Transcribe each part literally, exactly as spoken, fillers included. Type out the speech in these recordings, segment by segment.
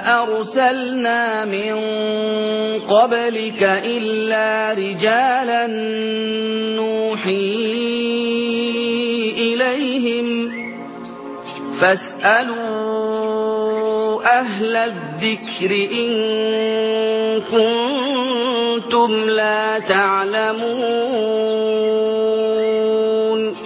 أرسلنا من قبلك إلا رجالا نوحي إليهم فاسألوا أهل الذكر إن كنتم لا تعلمون.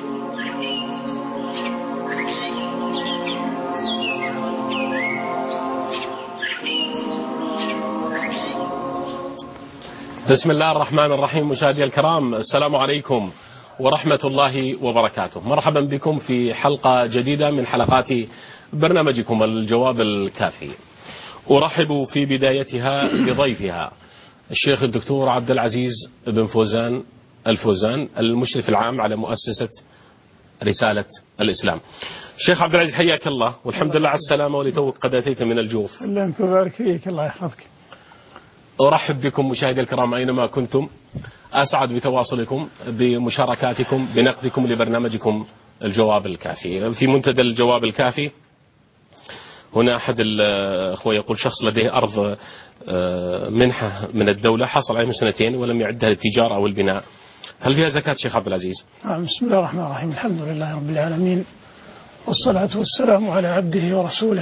بسم الله الرحمن الرحيم. مشاهدي الكرام، السلام عليكم ورحمة الله وبركاته. مرحبا بكم في حلقة جديدة من حلقات برنامجكم الجواب الكافي. أرحب في بدايتها بضيفها الشيخ الدكتور عبد العزيز بن فوزان الفوزان، المشرف العام على مؤسسة رسالة الإسلام. الشيخ عبد العزيز، حياك الله والحمد لله على السلامة ولتوك قد أتيت من الجوف. سلمك وبارك فيك، الله يحفظك. أرحب بكم مشاهدي الكرام أينما كنتم، أسعد بتواصلكم بمشاركاتكم بنقدكم لبرنامجكم الجواب الكافي. في منتدى الجواب الكافي هنا أحد الأخوة يقول شخص لديه أرض منحة من الدولة حصل عليها من سنتين ولم يعدها للتجارة أو البناء، هل فيها زكاة شيخ عبد العزيز؟ بسم الله الرحمن الرحيم، الحمد لله رب العالمين، والصلاة والسلام على عبده ورسوله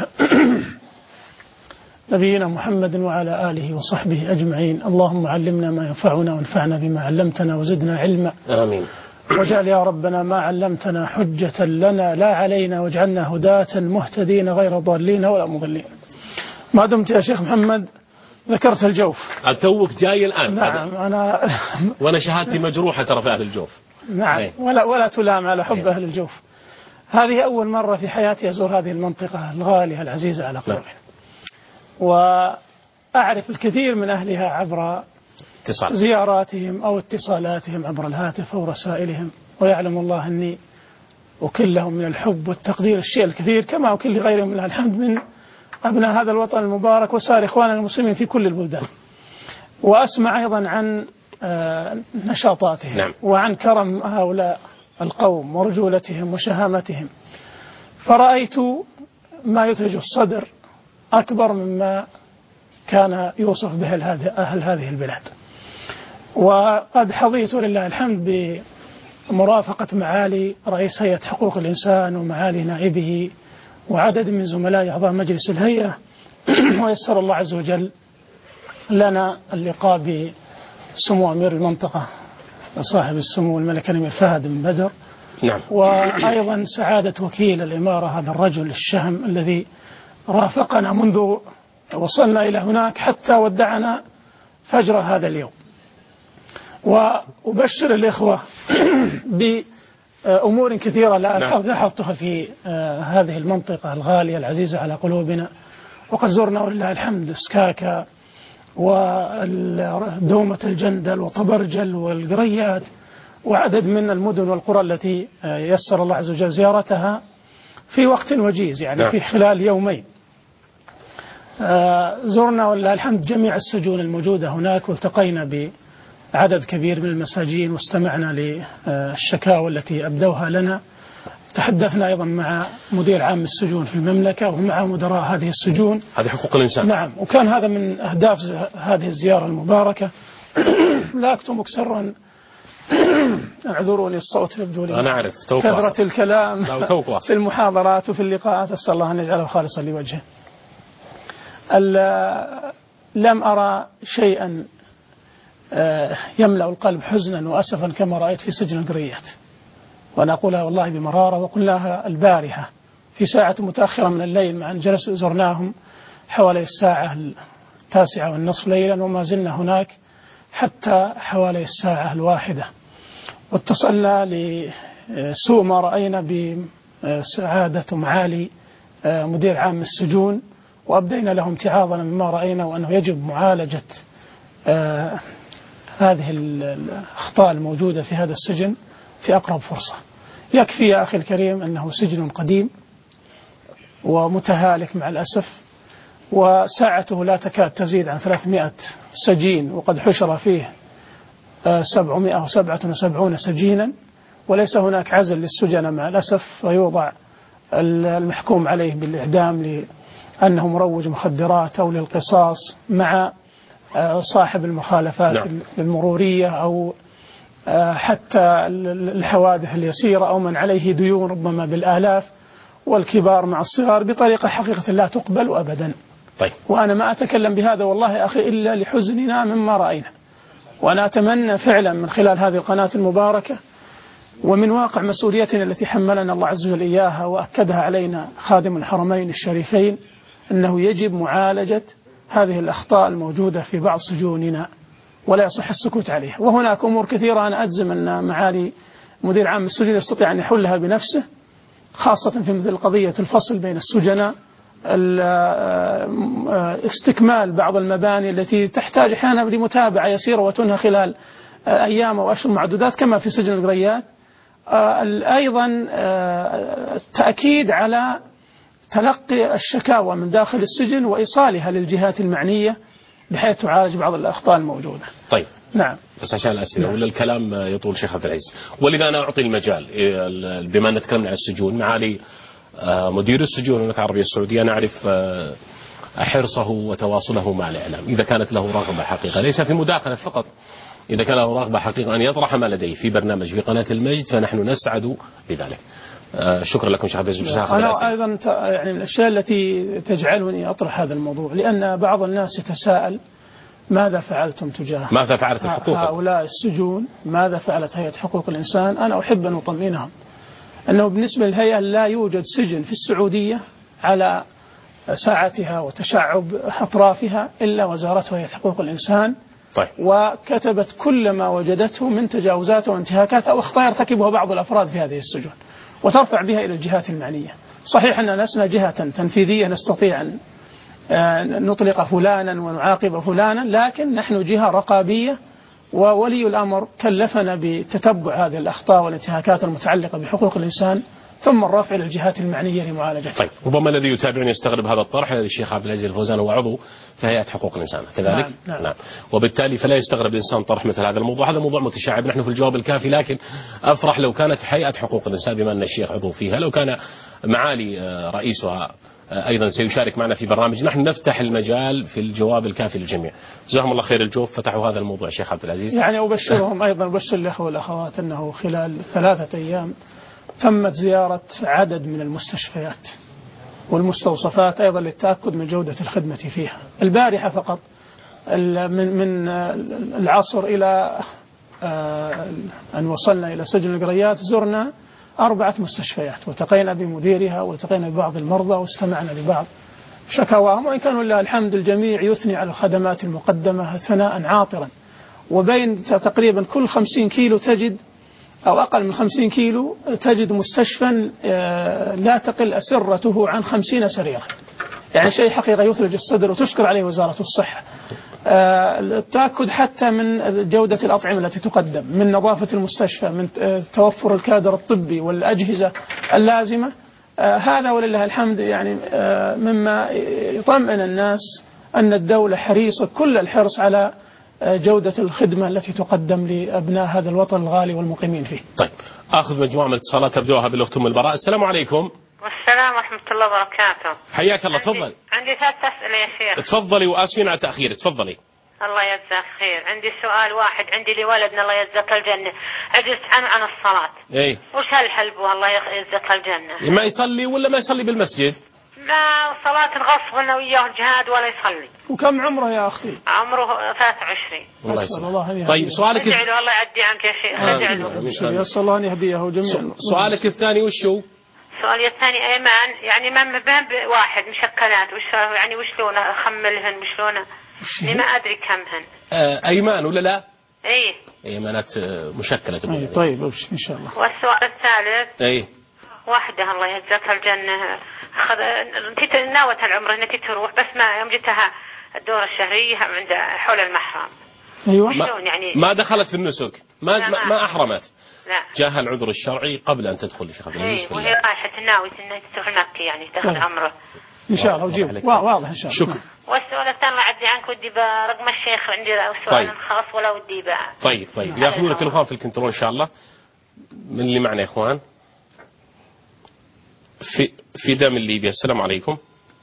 نبينا محمد وعلى آله وصحبه أجمعين. اللهم علمنا ما ينفعنا وانفعنا بما علمتنا وزدنا علما، آمين. واجعل يا ربنا ما علمتنا حجة لنا لا علينا، واجعلنا هداة مهتدين غير ضالين ولا مضلين. ما دمت يا شيخ محمد ذكرت الجوف، توك جاي الآن. نعم أنا وأنا شهادتي مجروحة ترى في أهل الجوف. نعم، ولا ولا تلام على حب أهل الجوف. هذه أول مرة في حياتي أزور هذه المنطقة الغالية العزيزة على قلوبنا، وأعرف الكثير من أهلها عبر اتصال. زياراتهم أو اتصالاتهم عبر الهاتف أو رسائلهم، ويعلم الله أني أكل لهم من الحب والتقدير الشيء الكثير، كما أكل لغيرهم من الحمد من أبناء هذا الوطن المبارك وسائر إخواننا المسلمين في كل البلدان. وأسمع أيضا عن نشاطاتهم، نعم. وعن كرم هؤلاء القوم ورجولتهم وشهامتهم، فرأيت ما يثلج الصدر أكبر مما كان يوصف به أهل هذه البلاد. وقد حظيت لله الحمد بمرافقة معالي رئيس هيئة حقوق الإنسان ومعالي نائبه وعدد من زملاء أعضاء مجلس الهيئة، ويسر الله عز وجل لنا اللقاء بسمو أمير المنطقة صاحب السمو الملك الأمير فهد بن بدر، نعم. وأيضا سعادة وكيل الإمارة هذا الرجل الشهم الذي رافقنا منذ وصلنا إلى هناك حتى ودعنا فجر هذا اليوم. وأبشر الإخوة بأمور كثيرة لاحظتها في هذه المنطقة الغالية العزيزة على قلوبنا. وقد زرنا ولله الحمد سكاكا ودومة الجندل وطبرجل والقريات وعدد من المدن والقرى التي يسر الله عز وجل زيارتها في وقت وجيز، يعني في خلال يومين. زرنا ولله الحمد جميع السجون الموجودة هناك، والتقينا بعدد كبير من المساجين واستمعنا للشكاوى التي أبدوها لنا. تحدثنا أيضا مع مدير عام السجون في المملكة ومع مدراء هذه السجون. هذه حقوق الإنسان. نعم، وكان هذا من أهداف هذه الزيارة المباركة. لا أكتمك سرا، اعذروني الصوت يبدو لي أنا أعرف كثرة الكلام في المحاضرات وفي اللقاءات، أسأل الله أن يجعله خالصا لوجهه. لم أرى شيئا يملأ القلب حزنا وأسفا كما رأيت في سجن القريات، وأنا أقولها والله بمرارة، وقلناها البارحة في ساعة متأخرة من الليل، مع أن جلس زرناهم حوالي الساعة التاسعة والنصف ليلا، وما زلنا هناك حتى حوالي الساعة الواحدة. واتصلنا لسوء ما رأينا بسعادة معالي مدير عام السجون، وأبدينا له امتعاضنا مما رأينا، وأنه يجب معالجة آه هذه الأخطاء الموجودة في هذا السجن في أقرب فرصة. يكفي يا أخي الكريم أنه سجن قديم ومتهالك مع الأسف، وساعته لا تكاد تزيد عن ثلاثمائة سجين، وقد حشر فيه سبعمائة وسبعة وسبعين سجينا، وليس هناك عزل للسجن مع الأسف، ويوضع المحكوم عليه بالإعدام أنه مروج مخدرات أو للقصاص مع صاحب المخالفات نعم. المرورية أو حتى الحوادث اليسيرة أو من عليه ديون ربما بالآلاف، والكبار مع الصغار بطريقة حقيقة لا تقبل أبدا. طيب. وأنا ما أتكلم بهذا والله أخي إلا لحزننا مما رأينا، وأنا أتمنى فعلا من خلال هذه القناة المباركة ومن واقع مسؤوليتنا التي حملنا الله عز وجل إياها وأكدها علينا خادم الحرمين الشريفين أنه يجب معالجة هذه الأخطاء الموجودة في بعض سجوننا ولا يصح السكوت عليها. وهناك أمور كثيرة أنا أجزم أن معالي مدير عام السجن يستطيع أن يحلها بنفسه، خاصة في مثل قضية الفصل بين السجناء، استكمال بعض المباني التي تحتاج أحيانا لمتابعة يسيرة وتنهى خلال أيام أو أشهر معدودات كما في سجن القريات. أيضا التأكيد على تلقي الشكاوى من داخل السجن وإيصالها للجهات المعنية بحيث تعالج بعض الأخطاء الموجودة. طيب نعم. بس عشان الأسئلة نعم. ولا الكلام يطول شيخ عبد العزيز، ولذا أنا أعطي المجال بما أن تكلمنا عن السجون معالي مدير السجون المملكة العربية السعودية. أنا أعرف حرصه وتواصله مع الإعلام إذا كانت له رغبة حقيقة، ليس في مداخلة فقط، إذا كان له رغبة حقيقة أن يطرح ما لديه في برنامج في قناة المجد فنحن نسعد بذلك. آه شكرا لكم شيخ عبد العزيز. أنا أيضا يعني من الأشياء التي تجعلني أطرح هذا الموضوع لأن بعض الناس يتساءل ماذا فعلتم تجاه ماذا فعلت الحقوق هؤلاء السجون، ماذا فعلت هيئة حقوق الإنسان. أنا أحب أن أطمئنهم أنه بالنسبة للهيئة لا يوجد سجن في السعودية على ساعتها وتشعب أطرافها إلا وزارة هيئة حقوق الإنسان. طيب. وكتبت كل ما وجدته من تجاوزات وانتهاكات أو أخطاء يرتكبها بعض الأفراد في هذه السجون وترفع بها إلى الجهات المعنية. صحيح أننا لسنا جهة تنفيذية نستطيع أن نطلق فلانا ونعاقب فلانا، لكن نحن جهة رقابية وولي الأمر كلفنا بتتبع هذه الأخطاء والانتهاكات المتعلقة بحقوق الإنسان ثم الرفع إلى الجهات المعنية لمعالجتها. طيب ربما الذي يتابعني يستغرب هذا الطرح الشيخ عبد العزيز الفوزان هو عضو في هيئة حقوق الإنسان كذلك. نعم. نعم. نعم. وبالتالي فلا يستغرب الإنسان طرح مثل هذا الموضوع، هذا موضوع متشعب نحن في الجواب الكافي، لكن أفرح لو كانت هيئة حقوق الإنسان بما أن الشيخ عضو فيها لو كان معالي رئيسها أيضا سيشارك معنا في برنامج نحن نفتح المجال في الجواب الكافي للجميع. جزاهم الله خير الجوف فتحوا هذا الموضوع شيخ عبد العزيز. يعني أبشرهم أيضا أبشر الأخوة والأخوات أنه خلال ثلاثة أيام تمت زيارة عدد من المستشفيات والمستوصفات أيضا للتأكد من جودة الخدمة فيها. البارحة فقط من من العصر إلى أن وصلنا إلى سجن القريات زرنا أربعة مستشفيات والتقينا بمديرها والتقينا ببعض المرضى واستمعنا لبعض شكواهم، وإن كانوا لله الحمد الجميع يثني على الخدمات المقدمة ثناء عاطرا. وبين تقريبا كل خمسين كيلو تجد أو أقل من خمسين كيلو تجد مستشفى لا تقل أسرته عن خمسين سريرا، يعني شيء حقيقة يثلج الصدر وتشكر عليه وزارة الصحة. التأكد حتى من جودة الأطعمة التي تقدم، من نظافة المستشفى، من توفر الكادر الطبي والأجهزة اللازمة، هذا ولله الحمد يعني مما يطمئن الناس أن الدولة حريصة كل الحرص على جودة الخدمة التي تقدم لأبناء هذا الوطن الغالي والمقيمين فيه. طيب أخذ مجموعة من الاتصالات تبدوها بالأخت أم البراء. السلام عليكم. والسلام ورحمة الله وبركاته. حياك الله تفضل. عندي ثلاث أسئلة يا شيخ. تفضلي وآسفين على التأخير تفضلي. الله يجزاك خير. عندي سؤال واحد، عندي لي ولدنا الله يجزاك الجنة عجزت عنه عن الصلاة. إيه. وش هالحلبه الله يجزاك الجنة؟ ما يصلي ولا ما يصلي بالمسجد؟ لا صلاة الغصب لنا وياه جهاد ولا يصلي. وكم عمره يا أخي؟ عمره ثلاثة وعشرين. الله يسلمك. طيب سؤالك ادعي له الله يعدي عنك يا شيخ. ادعي له. يسأل الله أن يهديه جميعا. سؤالك الثاني وشو؟ سؤالي الثاني أيمان، يعني ما بين واحد مشكلات وش يعني وشلونه أخملهن وشلونه يعني ما أدري كمهن. آه أيمان ولا لا؟ إيه. أيمانات مشكلة تقول. أي طيب أبشر إن شاء الله. والسؤال الثالث. إيه. واحدة الله يجزاك الجنة أخذ نتيت ناوت العمر نتيت تروح بس ما يوم جتها الدورة الشهرية عند حول المحرم. أيوة. ما, يعني ما دخلت في النسك ما ما, ما أحرمت. لا. جاها العذر الشرعي قبل أن تدخل في خبر النسك. وهي رايحة ناوي إنها تروح مكة يعني تاخذ عمره. إن شاء الله وجيب واضح إن شاء الله. شكرا. والسؤال الثاني الله يعدي عنك ودي برقم الشيخ عندي سؤال طيب. خاص ولا ودي بقى. طيب طيب ياخذون التليفون في الكنترول إن شاء الله. من اللي معنا يا إخوان؟ في في دم ليبيا. السلام عليكم.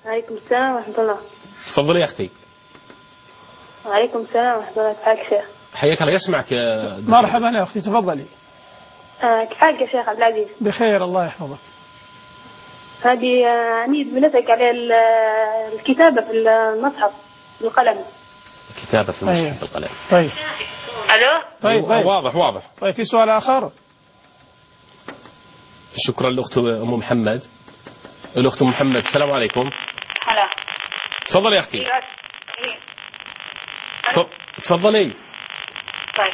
عليكم السلام ورحمة الله. تفضلي يا أختي. وعليكم السلام ورحمة الله. كيف حالك شيخ؟ حياك الله، يسمعك يا دكتور. مرحبا يا أختي، تفضلي. آه كيف حالك يا شيخ عبد العزيز؟ بخير الله يحفظك. هذه آه نيد بنسألك على الكتابة في المصحف بالقلم. الكتابة في المصحف بالقلم. طيب. الو. طيب طيب. واضح واضح. طيب في سؤال آخر؟ شكرا لأخت أم محمد. الأخت أم محمد، السلام عليكم. هلا. تفضلي يا أختي. تفضلي. طيب.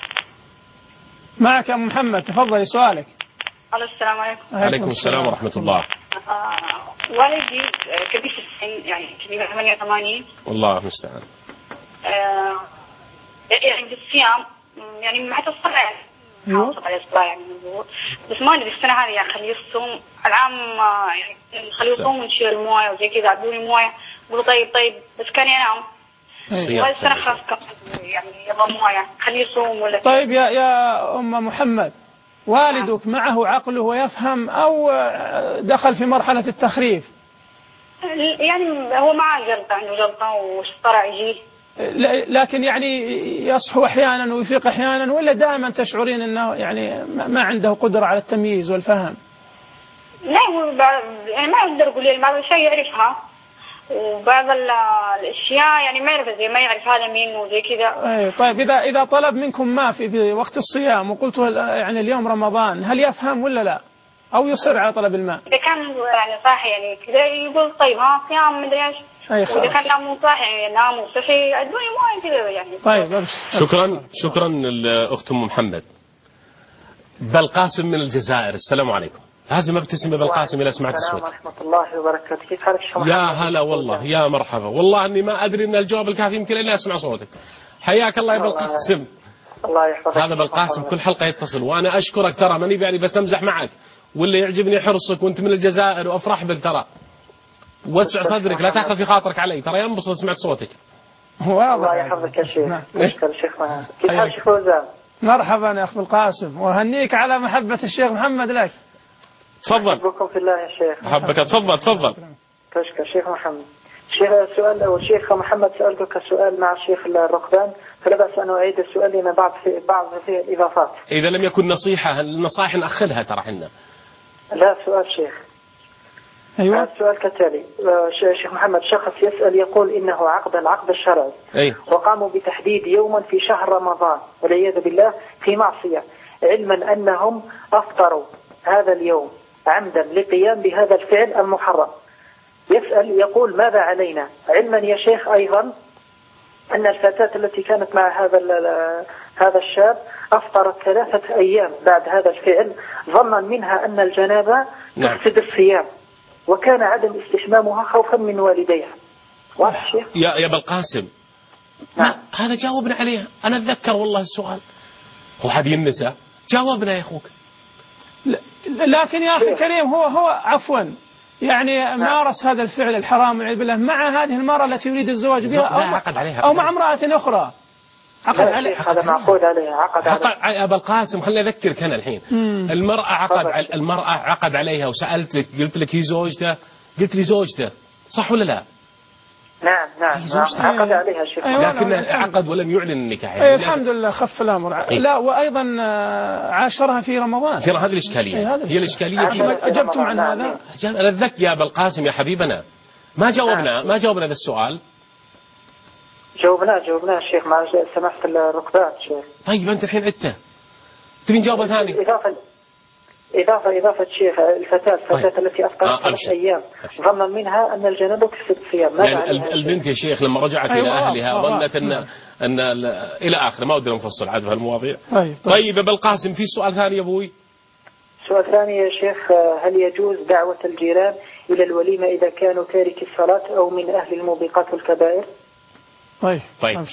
معك أم محمد، تفضلي سؤالك. السلام عليكم. عليكم السلام ورحمة الله. آه والدي كبير في السن، يعني كبير ثمانية وثمانين. والله المستعان. آه يعني بالصيام يعني ما حتى الصلاة يعني. أيوة. على الصلاة يعني بس ما ندري السنة هذه يعني خليه يصوم العام، يعني خليه يصوم ونشيل الموية وزي كذا، عدوني موية. قولوا طيب طيب بس كان ينام. وهذه السنة خلاص يعني يبغى موية، خليه يصوم ولا. طيب يا يا أم محمد، والدك معه عقله ويفهم أو دخل في مرحلة التخريف؟ يعني هو معه جلطة، عنده جلطة واشترع يجيه، لكن يعني يصحو أحيانا ويفيق أحيانا، ولا دائما تشعرين أنه يعني ما عنده قدرة على التمييز والفهم؟ لا هو يعني ما أقدر أقول يعني بعض الأشياء يعرفها وبعض الأشياء يعني ما يعرف، زي ما يعرف هذا مين وزي كذا. أي طيب، إذا إذا طلب منكم ما في, في وقت الصيام وقلت يعني اليوم رمضان، هل يفهم ولا لا؟ أو يصر على طلب الماء؟ إذا كان يعني صاحي يعني كذا يقول طيب ها صيام مدري إيش. وإذا كان نام صاحي يعني نام وصحي أدوني ما كذا يعني. طيب أبشر. شكرا شكرا للأخت أم محمد. بالقاسم من الجزائر، السلام عليكم. لازم ابتسم بالقاسم إلى سمعت الصوت. السلام ورحمة الله وبركاته. كيف حالك شيخ محمد؟ يا هلا والله، يا مرحبا. والله أني ما أدري أن الجواب الكافي يمكن إلا أسمع صوتك. حياك الله يا بالقاسم. الله يحفظك. هذا بالقاسم كل حلقة يتصل، وأنا أشكرك ترى، ماني يعني بس أمزح معك، واللي يعجبني حرصك، وأنت من الجزائر وأفرح بك ترى. وسع صدرك، لا تأخذ في خاطرك علي، ترى ينبسط سمعت صوتك. الله يحفظك يا شيخ. أشكر شيخ محمد. كيف حال شيخ فوزان؟ مرحبا يا أخ بالقاسم، وهنيك على محبة الشيخ محمد لك. تفضل. أحبكم في الله يا شيخ. أحبك. تفضل تفضل. تشكر شيخ محمد. شيخ السؤال أول، شيخ محمد سألتك سؤال مع الشيخ الرقبان، فلا بأس أن أعيد السؤال لأن بعض في بعض فيه الإضافات. إذا لم يكن نصيحة، النصائح نأخذها ترى حنا. لا سؤال شيخ. أيوة. السؤال كالتالي، شيخ محمد شخص يسأل يقول إنه عقد العقد الشرعي، أي. وقاموا بتحديد يوما في شهر رمضان والعياذ بالله في معصية، علما أنهم أفطروا هذا اليوم عمدا لقيام بهذا الفعل المحرم. يسأل يقول ماذا علينا، علما يا شيخ أيضا أن الفتاة التي كانت مع هذا هذا الشاب أفطرت ثلاثة أيام بعد هذا الفعل، ظنا منها أن الجنابة تفسد الصيام، وكان عدم استحمامها خوفا من والديها. واضح شيخ؟ يا يا بالقاسم. نعم. هذا جاوبنا عليه، أنا أتذكر والله السؤال. هو هذه النساء جاوبنا يا أخوك. لكن يا أخي الكريم، هو هو عفوا يعني مارس هذا الفعل الحرام والعياذ بالله مع هذه المرأة التي يريد الزواج بها، أو, عقد عليها أو مع امرأة أخرى عقد عليها. هذا معقود عليها عقد عليها. يا أبا القاسم خليني أذكرك أنا الحين. مم. المرأة عقد على المرأة عقد عليها، وسألتك قلت لك هي زوجته، قلت لي زوجته، صح ولا لا؟ نعم نعم عقد عليها شيخ. أيوة لكن عقد ولم يعلن النكاح. أيه الحمد لله خف الأمر. أيه. لا وأيضا عاشرها في رمضان. في هذه الإشكالية. أيه هي الإشكالية. أجبتم عن هذا؟ أنا أتذكر يا أبا القاسم يا حبيبنا، ما جاوبنا ما جاوبنا هذا السؤال. جاوبناه جاوبناه الشيخ مع سماحة الركبات شيخ. طيب أنت الحين عدته، تبي نجاوبه ثاني؟ إضافة إضافة إضافة شيخ الفتاة الفتاة طيب. التي أفطرت آه ثلاث أيام ظنا منها أن الجنابة تفسد الصيام. يعني البنت يا شيخ لما رجعت أيوة إلى أهلها ظنت أن أن إلى آخره، ما ودنا نفصل عاد في المواضيع. طيب طيب, طيب أبا القاسم في سؤال ثاني يا أبوي؟ سؤال ثاني يا شيخ، هل يجوز دعوة الجيران إلى الوليمة إذا كانوا تارك الصلاة أو من أهل الموبقات والكبائر؟ طيب طيب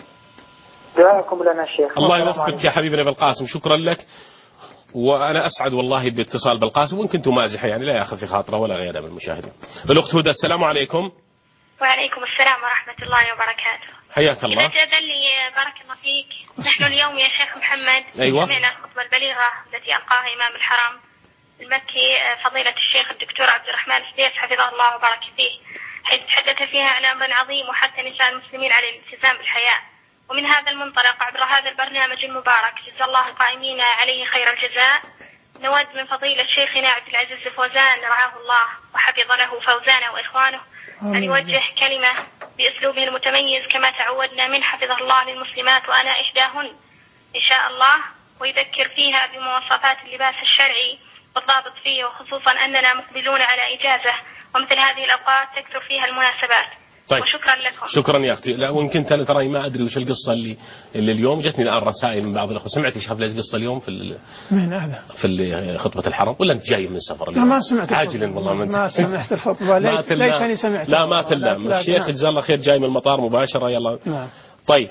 دعاكم لنا شيخ. الله يوفقك يا حبيبنا أبا القاسم، شكرا لك، وأنا أسعد والله باتصال بالقاسم، وإن كنت مازحة يعني لا يأخذ في خاطره ولا غيره من المشاهدين. الأخت هدى، السلام عليكم. وعليكم السلام ورحمة الله وبركاته. حياك الله. إذا جاء لي بارك الله فيك، نحن اليوم يا شيخ محمد أيوة. سمعنا الخطبة البليغة التي ألقاها إمام الحرم المكي فضيلة الشيخ الدكتور عبد الرحمن السديس حفظه الله وبارك فيه، حيث تحدث فيها عن أمر عظيم وحث نساء المسلمين على الالتزام بالحياء. ومن هذا المنطلق عبر هذا البرنامج المبارك جزا الله القائمين عليه خير الجزاء نود من فضيلة شيخنا عبد العزيز الفوزان رعاه الله وحفظ له فوزانه وإخوانه أن يوجه كلمة بأسلوبه المتميز كما تعودنا من حفظه الله للمسلمات وأنا إحداهن إن شاء الله، ويذكر فيها بمواصفات اللباس الشرعي والضابط فيه، وخصوصا أننا مقبلون على إجازة ومثل هذه الأوقات تكثر فيها المناسبات. طيب. وشكرا لكم. شكرا يا أختي. لا ويمكن أنا ترى ما أدري وش القصة اللي اللي اليوم جتني الآن رسائل من بعض الأخوة. سمعتي شاف ليش قصة اليوم في من هذا في خطبة الحرم ولا أنت جاي من السفر اليوم؟ ما سمعت عاجلا والله ما, ما سمعت الخطبة. ليت ليتني سمعت. لا ما تلام الشيخ جزاه الله خير جاي من المطار مباشرة. يلا نعم. طيب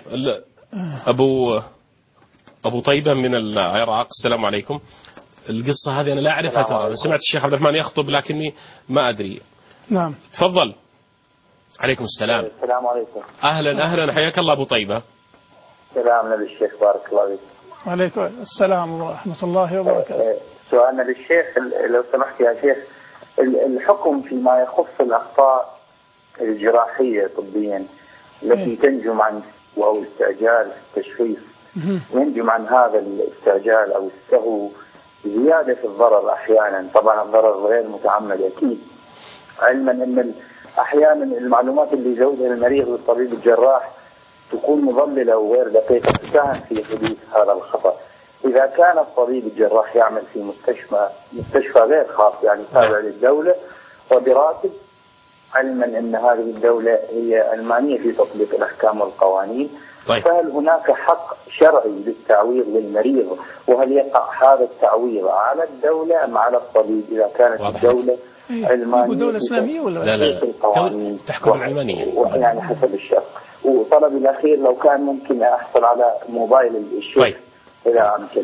أبو أبو طيبة من العراق السلام عليكم. القصة هذه أنا لا أعرفها ترى. أنا سمعت الشيخ عبد الرحمن يخطب لكني ما أدري. نعم تفضل. عليكم السلام. السلام عليكم. أهلا أهلا حياك الله أبو طيبة. سلامنا للشيخ بارك الله فيك. وعليكم السلام ورحمة الله وبركاته. سؤالنا للشيخ لو سمحت يا شيخ، الحكم فيما يخص الأخطاء الجراحية طبيا التي تنجم عن أو استعجال التشخيص ينجم عن هذا الاستعجال أو السهو زيادة في الضرر أحيانا، طبعا الضرر غير متعمد أكيد، علما أن أحيانا المعلومات اللي يزودها المريض والطبيب الجراح تكون مضللة وغير دقيقة تساهم في حدوث هذا الخطأ. إذا كان الطبيب الجراح يعمل في مستشفى مستشفى غير خاص يعني تابع للدولة وبراتب، علما أن هذه الدولة هي المانية في تطبيق الأحكام والقوانين، طيب. فهل هناك حق شرعي للتعويض للمريض؟ وهل يقع هذا التعويض على الدولة أم على الطبيب إذا كانت واضح. الدولة علمانية دولة إسلامية ولا لا لا القوانين تحكم العلمانية يعني حسب الشرع؟ وطلب الأخير لو كان ممكن أحصل على موبايل الشيخ طيب. إذا أمكن.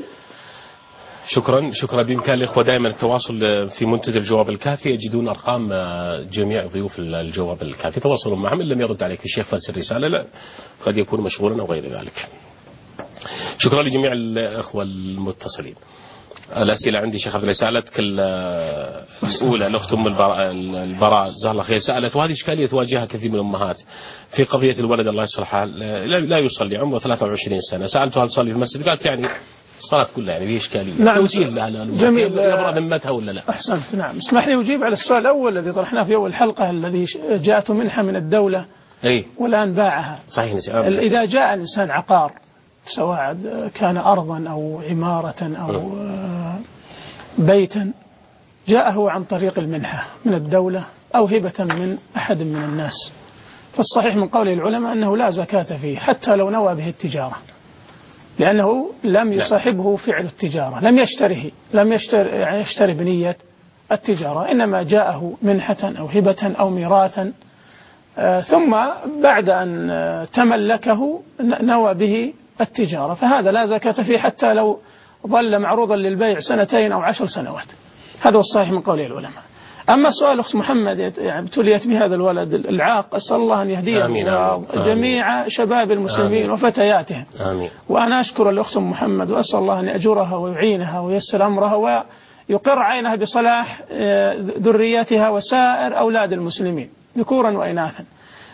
شكرا شكرا. بإمكان الإخوة دائما التواصل في منتدى الجواب الكافي، يجدون أرقام جميع ضيوف الجواب الكافي، تواصلوا معهم. إن لم يرد عليك الشيخ فارسل رسالة لا قد يكون مشغولا أو غير ذلك. شكرا لجميع الإخوة المتصلين. الأسئلة عندي شيخ عبد الله سألتك الأولى الأخت أم البراء جزاها الله خير سألت، وهذه إشكالية تواجهها كثير من الأمهات في قضية الولد الله يصلحها لا يصلي عمره ثلاثة وعشرين سنة. سألته هل تصلي في المسجد؟ قالت يعني الصلاة كلها يعني في إشكالية. نعم. توجيه لها جميل. يبرأ ذمتها ولا لا؟ أحسنت. نعم اسمح لي أجيب على السؤال الأول الذي طرحناه في أول حلقة الذي جاءته منحة من الدولة أي والآن باعها. صحيح. إذا جاء الإنسان عقار سواء كان أرضا أو عمارة أو بيتا جاءه عن طريق المنحة من الدولة أو هبة من أحد من الناس، فالصحيح من قول العلماء أنه لا زكاة فيه حتى لو نوى به التجارة، لأنه لم يصاحبه فعل التجارة، لم يشتره لم يشتري, يعني يشتري بنية التجارة، إنما جاءه منحة أو هبة أو ميراثا آه ثم بعد أن آه تملكه نوى به التجارة، فهذا لا زكاة فيه حتى لو ظل معروضا للبيع سنتين أو عشر سنوات. هذا هو الصحيح من قول العلماء. أما سؤال أخت محمد يعني ابتليت بهذا الولد العاق، أسأل الله أن يهديه جميع شباب المسلمين آمين. وفتياتهم آمين. وأنا أشكر الأخت محمد وأسأل الله أن يأجرها ويعينها وييسر أمرها ويقر عينها بصلاح ذريتها وسائر أولاد المسلمين ذكورا وإناثا.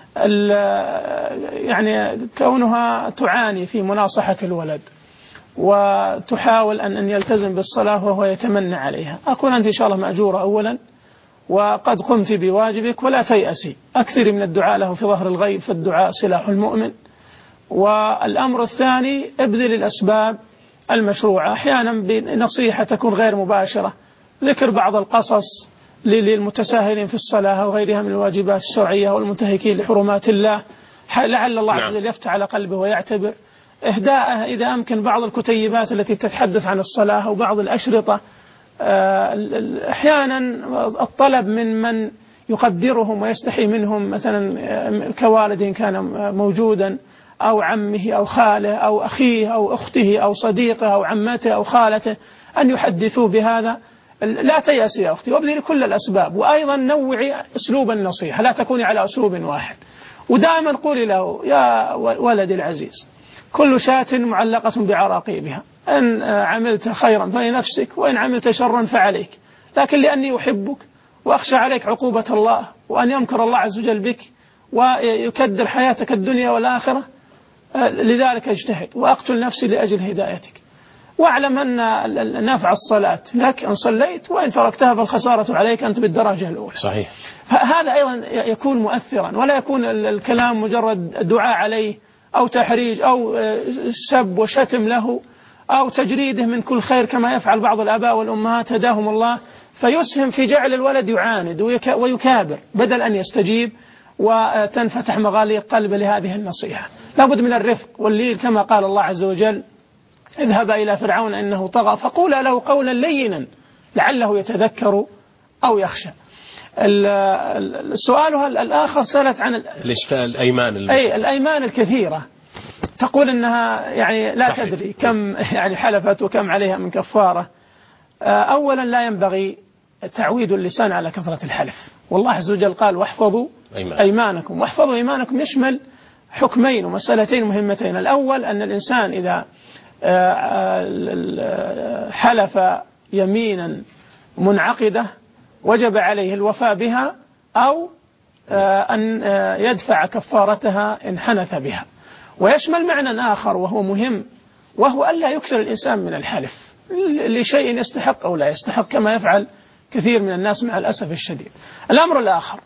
يعني كونها تعاني في مناصحة الولد وتحاول أن يلتزم بالصلاة وهو يتمنى عليها، أقول أنت إن شاء الله مأجورة أولا وقد قمت بواجبك، ولا تيأسي، أكثر من الدعاء له في ظهر الغيب، فالدعاء سلاح المؤمن. والأمر الثاني ابذل الأسباب المشروعة، أحيانا بنصيحة تكون غير مباشرة، ذكر بعض القصص للمتساهلين في الصلاة وغيرها من الواجبات الشرعية والمنتهكين لحرمات الله، لعل الله عز وجل يفتح على قلبه ويعتبر. إهداءه إذا أمكن بعض الكتيبات التي تتحدث عن الصلاة وبعض الأشرطة. أحيانا الطلب من من يقدرهم ويستحي منهم، مثلا كوالد كان موجودا أو عمه أو خاله أو أخيه أو أخته أو صديقه أو عمته أو خالته، أن يحدثوا بهذا. لا تيأسي يا أختي وابذلي كل الأسباب، وأيضا نوعي أسلوب النصيحة، لا تكوني على أسلوب واحد، ودائما قولي له يا ولدي العزيز كل شاة معلقة بعراقيبها، إن عملت خيرا فلنفسك وإن عملت شرا فعليك، لكن لأني أحبك وأخشى عليك عقوبة الله وأن يمكر الله عز وجل بك ويكدر حياتك الدنيا والآخرة، لذلك اجتهد وأقتل نفسي لأجل هدايتك، واعلم أن نفع الصلاة لك إن صليت، وإن تركتها فالخسارة عليك أنت بالدرجة الأولى. صحيح. هذا أيضا يكون مؤثرا، ولا يكون الكلام مجرد دعاء عليه أو تحريج أو سب وشتم له أو تجريده من كل خير كما يفعل بعض الآباء والأمهات هداهم الله، فيسهم في جعل الولد يعاند ويكابر بدل أن يستجيب وتنفتح مغاليق قلبه لهذه النصيحة. لابد من الرفق واللين كما قال الله عز وجل: اذهب إلى فرعون إنه طغى فقولا له قولا لينا لعله يتذكر أو يخشى. السؤال الآخر سألت عن الإشكال الأيمان أي الأيمان الكثيرة، تقول إنها يعني لا صحيح. تدري كم يعني حلفت وكم عليها من كفارة. أولا لا ينبغي تعويد اللسان على كثرة الحلف، والله عز وجل قال: واحفظوا أيمان. أيمانكم. واحفظوا أيمانكم يشمل حكمين ومسألتين مهمتين. الأول أن الإنسان إذا حلف يمينا منعقدة وجب عليه الوفاء بها أو أن يدفع كفارتها إن حنث بها. ويشمل معنى آخر وهو مهم، وهو ألا يكثر الإنسان من الحلف لشيء يستحق أو لا يستحق كما يفعل كثير من الناس مع الأسف الشديد. الأمر الآخر،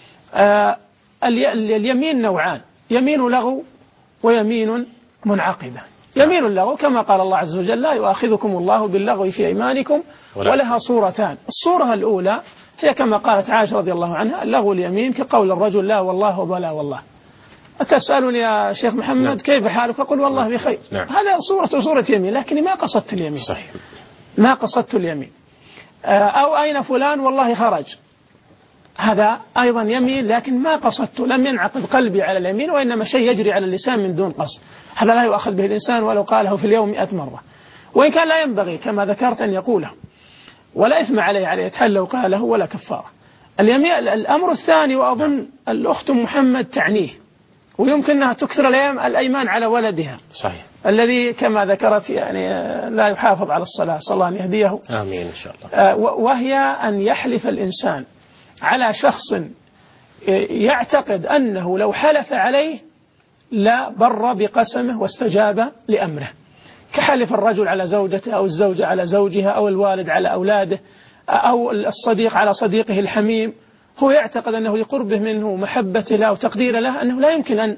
اليمين نوعان: يمين لغو ويمين منعقدة. يمين اللغو كما قال الله عز وجل: لا يؤاخذكم الله باللغو في أيمانكم ولها صورتان. الصورة الأولى هي كما قالت عائشة رضي الله عنها: اللغو اليمين كقول الرجل لا والله وبلا والله. أتسألني يا شيخ محمد نعم. كيف حالك؟ أقول والله بخير. نعم. هذا صورة صورة يمين، لكني ما قصدت اليمين. صحيح. ما قصدت اليمين. أو أين فلان؟ والله خرج. هذا أيضا يمين لكن ما قصدت، لم ينعقد قلبي على اليمين، وإنما شيء يجري على اللسان من دون قصد. هذا لا يؤخذ به الإنسان ولو قاله في اليوم مئة مرة، وإن كان لا ينبغي كما ذكرت أن يقوله، ولا إثم عليه عليه يتحل لو قاله ولا كفارة. اليمين. الأمر الثاني وأظن الأخت محمد تعنيه، ويمكن أنها تكثر الأيمان على ولدها. صحيح. الذي كما ذكرت يعني لا يحافظ على الصلاة، صلى الله أن يهديه. آمين إن شاء الله. وهي أن يحلف الإنسان على شخص يعتقد أنه لو حلف عليه لا بر بقسمه واستجاب لأمره، كحلف الرجل على زوجته أو الزوجة على زوجها أو الوالد على أولاده أو الصديق على صديقه الحميم. هو يعتقد أنه لقربه منه ومحبته له وتقديره له أنه لا يمكن أن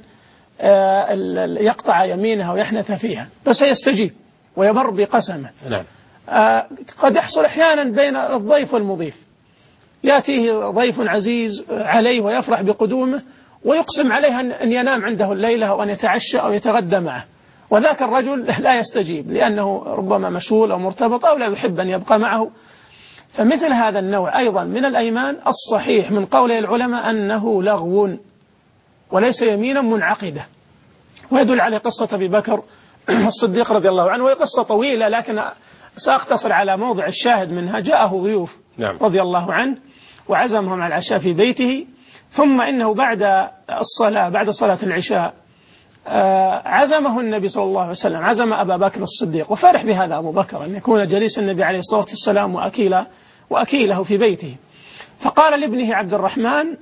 يقطع يمينها ويحنث فيها، بس يستجيب ويبر بقسمه. نعم. قد يحصل أحيانا بين الضيف والمضيف، يأتيه ضيف عزيز عليه ويفرح بقدومه ويقسم عليه أن ينام عنده الليلة أو أن يتعشى أو يتغدى معه، وذاك الرجل لا يستجيب لأنه ربما مشغول أو مرتبط أو لا يحب أن يبقى معه. فمثل هذا النوع أيضا من الأيمان الصحيح من قول العلماء أنه لغو وليس يمينا منعقدة، ويدل عليه قصة أبي بكر الصديق رضي الله عنه، وهي قصة طويلة لكن سأقتصر على موضع الشاهد منها. جاءه ضيوف نعم. رضي الله عنه وعزمهم على العشاء في بيته، ثم إنه بعد الصلاة بعد صلاة العشاء عزمه النبي صلى الله عليه وسلم، عزم أبا بكر الصديق، وفرح بهذا أبو بكر أن يكون جليس النبي عليه الصلاة والسلام وأكيله, وأكيله في بيته. فقال لابنه عبد الرحمن: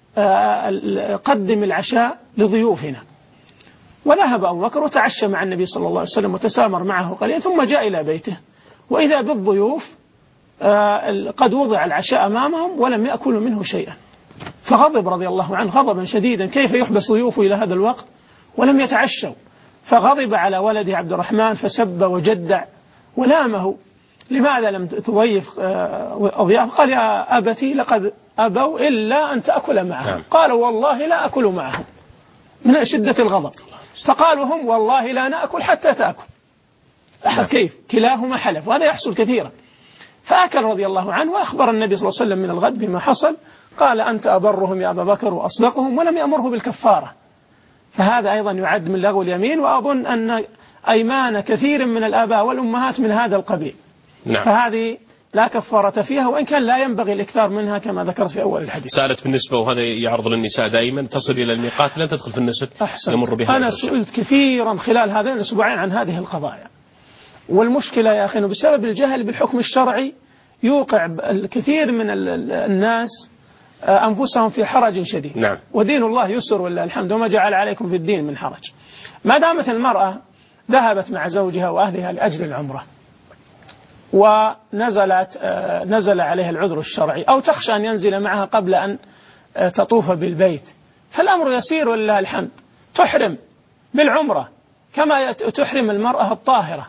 قدم العشاء لضيوفنا. وذهب أبو بكر وتعشى مع النبي صلى الله عليه وسلم وتسامر معه قليلا، ثم جاء إلى بيته وإذا بالضيوف قد وضع العشاء أمامهم ولم يأكلوا منه شيئا، فغضب رضي الله عنه غضبا شديدا: كيف يحبس ضيوفه إلى هذا الوقت ولم يتعشوا؟ فغضب على ولده عبد الرحمن فسب وجدع ولامه: لماذا لم تضيف أضياف؟ قال: يا أبتي لقد أبوا إلا أن تأكل معهم. قال: والله لا أكل معهم، من شدة الغضب. فقالوا هم: والله لا نأكل حتى تأكل. كيف؟ كلاهما حلف، وهذا يحصل كثيرا. فأكل رضي الله عنه، وأخبر النبي صلى الله عليه وسلم من الغد بما حصل. قال: أنت أبرهم يا أبا بكر وأصدقهم، ولم يأمره بالكفارة. فهذا أيضا يعد من لغو اليمين، وأظن أن أيمان كثير من الآباء والأمهات من هذا القبيل. نعم. فهذه لا كفارة فيها، وإن كان لا ينبغي الإكثار منها كما ذكرت في أول الحديث. سألت بالنسبة، وهذا يعرض للنساء دائما، تصل إلى الميقات لن تدخل في النسك، يمر بها. أنا سئلت كثيرا خلال هذين الأسبوعين عن هذه القضايا، والمشكلة يا أخي أنه بسبب الجهل بالحكم الشرعي يوقع الكثير من الناس أنفسهم في حرج شديد. نعم. ودين الله يسر ولله الحمد وما جعل عليكم في الدين من حرج. ما دامت المرأة ذهبت مع زوجها وأهلها لأجل العمرة ونزلت نزل عليها العذر الشرعي أو تخشى أن ينزل معها قبل أن تطوف بالبيت، فالأمر يسير ولله الحمد، تحرم بالعمرة كما تحرم المرأة الطاهرة،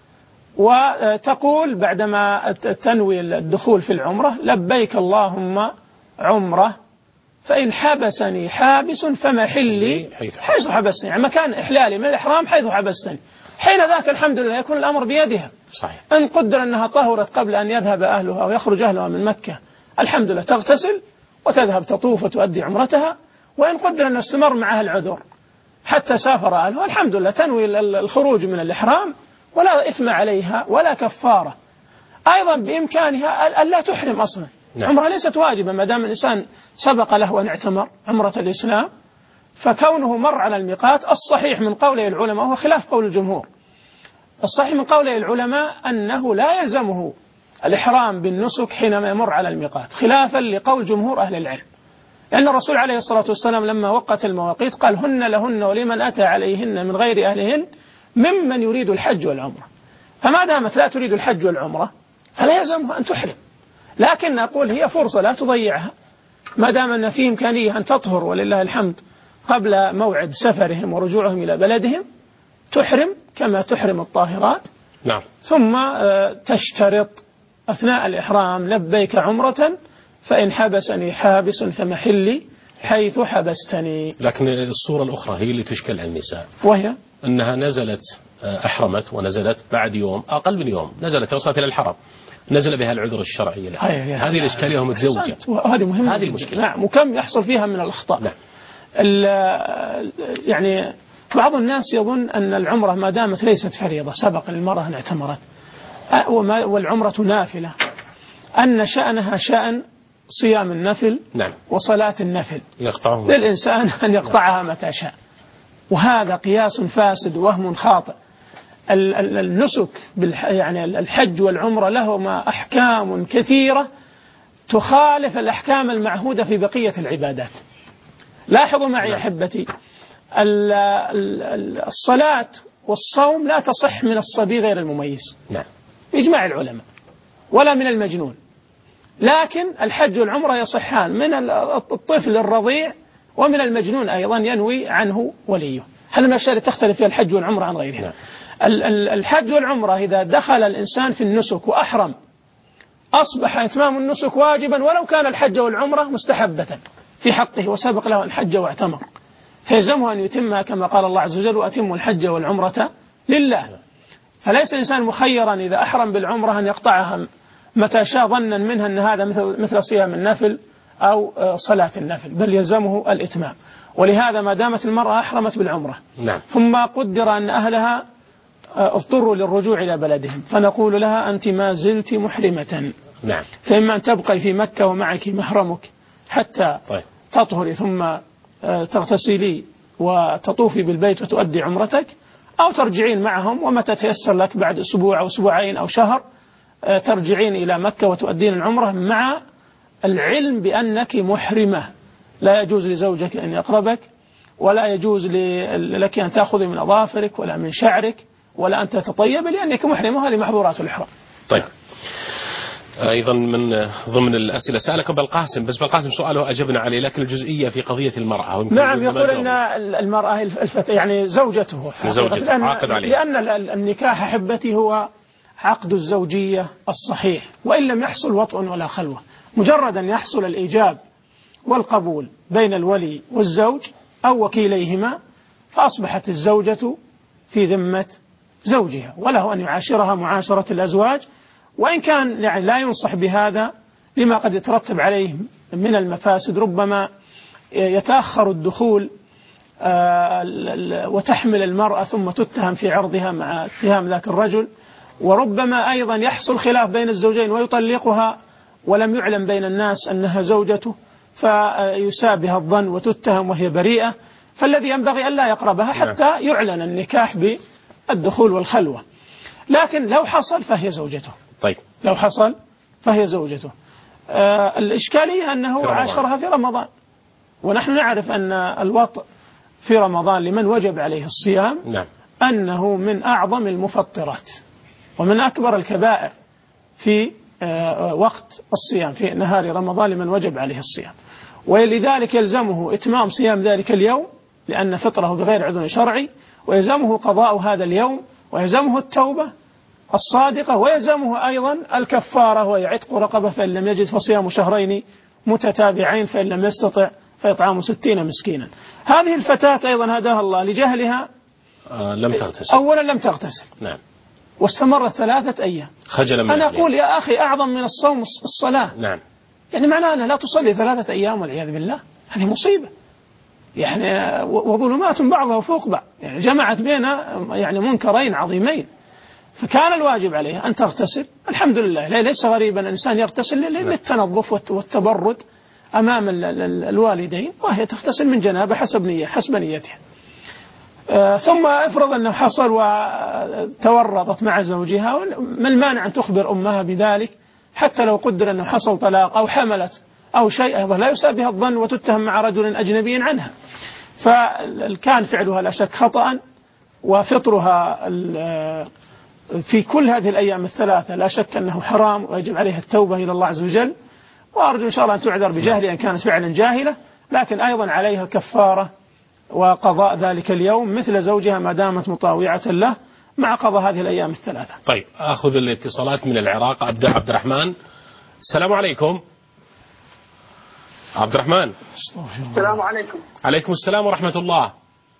وتقول بعدما تنوي الدخول في العمرة: لبيك اللهم عمرة فإن حبسني حابس فمحلي حيث حبسني، يعني مكان إحلالي من الإحرام حيث حبستني. حين ذاك الحمد لله يكون الأمر بيدها. صحيح. إن قدر أنها طهرت قبل أن يذهب أهلها ويخرج أهلها من مكة، الحمد لله تغتسل وتذهب تطوف وتؤدي عمرتها. وإن قدر أن استمر معها العذر حتى سافر أهلها، الحمد لله تنوي الخروج من الإحرام ولا إثم عليها ولا كفارة. أيضا بإمكانها ألا تحرم أصلا. نعم. عمرة ليست واجبة ما دام الإنسان سبق له أن اعتمر عمرة الإسلام، فكونه مر على الميقات الصحيح من قولي العلماء وهو خلاف قول الجمهور. الصحيح من قولي العلماء أنه لا يلزمه الإحرام بالنسك حينما يمر على الميقات، خلافا لقول جمهور أهل العلم، لأن الرسول عليه الصلاة والسلام لما وقت المواقيت قال: هن لهن ولمن أتى عليهن من غير أهلهن ممن يريد الحج والعمرة. فما دامت لا تريد الحج والعمرة فلا يلزمها أن تحرم، لكن أقول هي فرصة لا تضيعها، ما دام أن فيه إمكانية أن تطهر ولله الحمد قبل موعد سفرهم ورجوعهم إلى بلدهم، تحرم كما تحرم الطاهرات. نعم. ثم تشترط أثناء الإحرام: لبيك عمرة فإن حبسني حابس فمحلي حيث حبستني. لكن الصورة الأخرى هي اللي تشكل على النساء، وهي أنها نزلت أحرمت ونزلت بعد يوم أقل من يوم، نزلت وصلت إلى الحرم، نزل بها العذر الشرعي. هذه الإشكالية متزوجة، وهذه مهمة، هذه المشكلة. نعم. وكم يحصل فيها من الأخطاء. نعم. يعني بعض الناس يظن أن العمرة ما دامت ليست فريضة سبق للمرأة أن اعتمرت والعمرة نافلة، أن شأنها شأن صيام النفل. نعم. وصلاة النفل يقطعهم للإنسان أن يقطعها متى شاء، وهذا قياس فاسد وهم خاطئ. النسك يعني الحج والعمرة لهما أحكام كثيرة تخالف الأحكام المعهودة في بقية العبادات. لاحظوا معي أحبتي، الصلاة والصوم لا تصح من الصبي غير المميز. نعم. بإجماع العلماء، ولا من المجنون. لكن الحج والعمرة يصحان من الطفل الرضيع ومن المجنون أيضا ينوي عنه وليه. هذا من الأشياء التي تختلف فيها الحج والعمرة عن غيرها. نعم. الحج والعمرة إذا دخل الإنسان في النسك وأحرم أصبح إتمام النسك واجبا ولو كان الحج والعمرة مستحبة في حقه وسبق له أن حج واعتمر، فيلزمه أن يتمها كما قال الله عز وجل: وأتموا الحج والعمرة لله. فليس الإنسان مخيرا إذا أحرم بالعمرة أن يقطعها متى شاء ظنا منها أن هذا مثل مثل صيام النفل أو صلاة النفل، بل يلزمه الإتمام. ولهذا ما دامت المرأة أحرمت بالعمرة، نعم. ثم قدر أن أهلها اضطروا للرجوع إلى بلدهم، فنقول لها: أنت ما زلت محرمة. نعم. فإما أن تبقي في مكة ومعك محرمك حتى طيب. تطهري ثم تغتسلي وتطوفي بالبيت وتؤدي عمرتك، أو ترجعين معهم ومتى تيسر لك بعد أسبوع أو أسبوعين أو شهر ترجعين إلى مكة وتؤدين العمرة مع العلم بأنك محرمة. لا يجوز لزوجك أن يقربك، ولا يجوز لك أن تأخذي من أظافرك ولا من شعرك ولا أن تتطيب، لأنك محرمة. هذه محظورات الإحرام. طيب. أيضا من ضمن الأسئلة سألك أبو القاسم، بس بالقاسم سؤاله أجبنا عليه، لكن الجزئية في قضية المرأة. نعم. يقول أن المرأة الفتاة يعني زوجته لأن, عقد عليه. لأن النكاح أحبتي هو عقد الزوجية الصحيح، وإن لم يحصل وطء ولا خلوة، مجرد أن يحصل الإيجاب والقبول بين الولي والزوج أو وكيليهما، فأصبحت الزوجة في ذمة زوجها، وله أن يعاشرها معاشرة الأزواج، وإن كان يعني لا ينصح بهذا لما قد يترتب عليه من المفاسد. ربما يتأخر الدخول وتحمل المرأة ثم تتهم في عرضها مع اتهام ذاك الرجل، وربما أيضا يحصل خلاف بين الزوجين ويطلقها ولم يعلم بين الناس أنها زوجته، فيسابها الظن وتتهم وهي بريئة. فالذي ينبغي أن لا يقربها حتى يعلن النكاح بالدخول والخلوة. لكن لو حصل فهي زوجته. طيب. لو حصل فهي زوجته. آه الإشكالية أنه في عاشرها في رمضان، ونحن نعرف أن الوطء في رمضان لمن وجب عليه الصيام نعم. أنه من أعظم المفطرات ومن أكبر الكبائر في آه وقت الصيام في نهار رمضان لمن وجب عليه الصيام، ولذلك يلزمه إتمام صيام ذلك اليوم لأن فطره بغير عذر شرعي، ويلزمه قضاء هذا اليوم، ويلزمه التوبة الصادقة، ويلزمه أيضا الكفارة وهي عتق رقبة فإن لم يجد فصيام شهرين متتابعين فإن لم يستطع فإطعام ستين مسكينا. هذه الفتاة أيضا هداها الله لجهلها آه لم تغتسل. أولا لم تغتسل. نعم. واستمرت ثلاثة أيام. خجلا من أنا أقول يا أخي أعظم من الصوم الصلاة. نعم. يعني معناه أنها لا تصلي ثلاثة أيام والعياذ بالله، هذه مصيبة. يعني وظلمات بعضها فوق بعض، يعني جمعت بين يعني منكرين عظيمين. فكان الواجب عليها أن تغتسل. الحمد لله ليس غريبا أن الإنسان يغتسل للتنظف والتبرد أمام الوالدين، وهي تغتسل من جنابه حسب نية حسب نيتها. آه ثم افرض أنه حصل وتورطت مع زوجها، ما المانع أن تخبر أمها بذلك حتى لو قدر أنه حصل طلاق أو حملت أو شيء أيضا لا يساء بها الظن وتتهم مع رجل أجنبي عنها. فكان فعلها لا شك خطأ، وفطرها في كل هذه الأيام الثلاثة لا شك أنه حرام ويجب عليها التوبة إلى الله عز وجل، وأرجو إن شاء الله أن تعذر بجهلها إن كانت فعلا جاهلة، لكن أيضا عليها الكفارة وقضاء ذلك اليوم مثل زوجها ما دامت مطاوعة له مع قضاء هذه الأيام الثلاثة. طيب أخذ الاتصالات من العراق. أبدأ عبد الرحمن. السلام عليكم. عبد الرحمن. السلام عليكم. عليكم السلام ورحمة الله.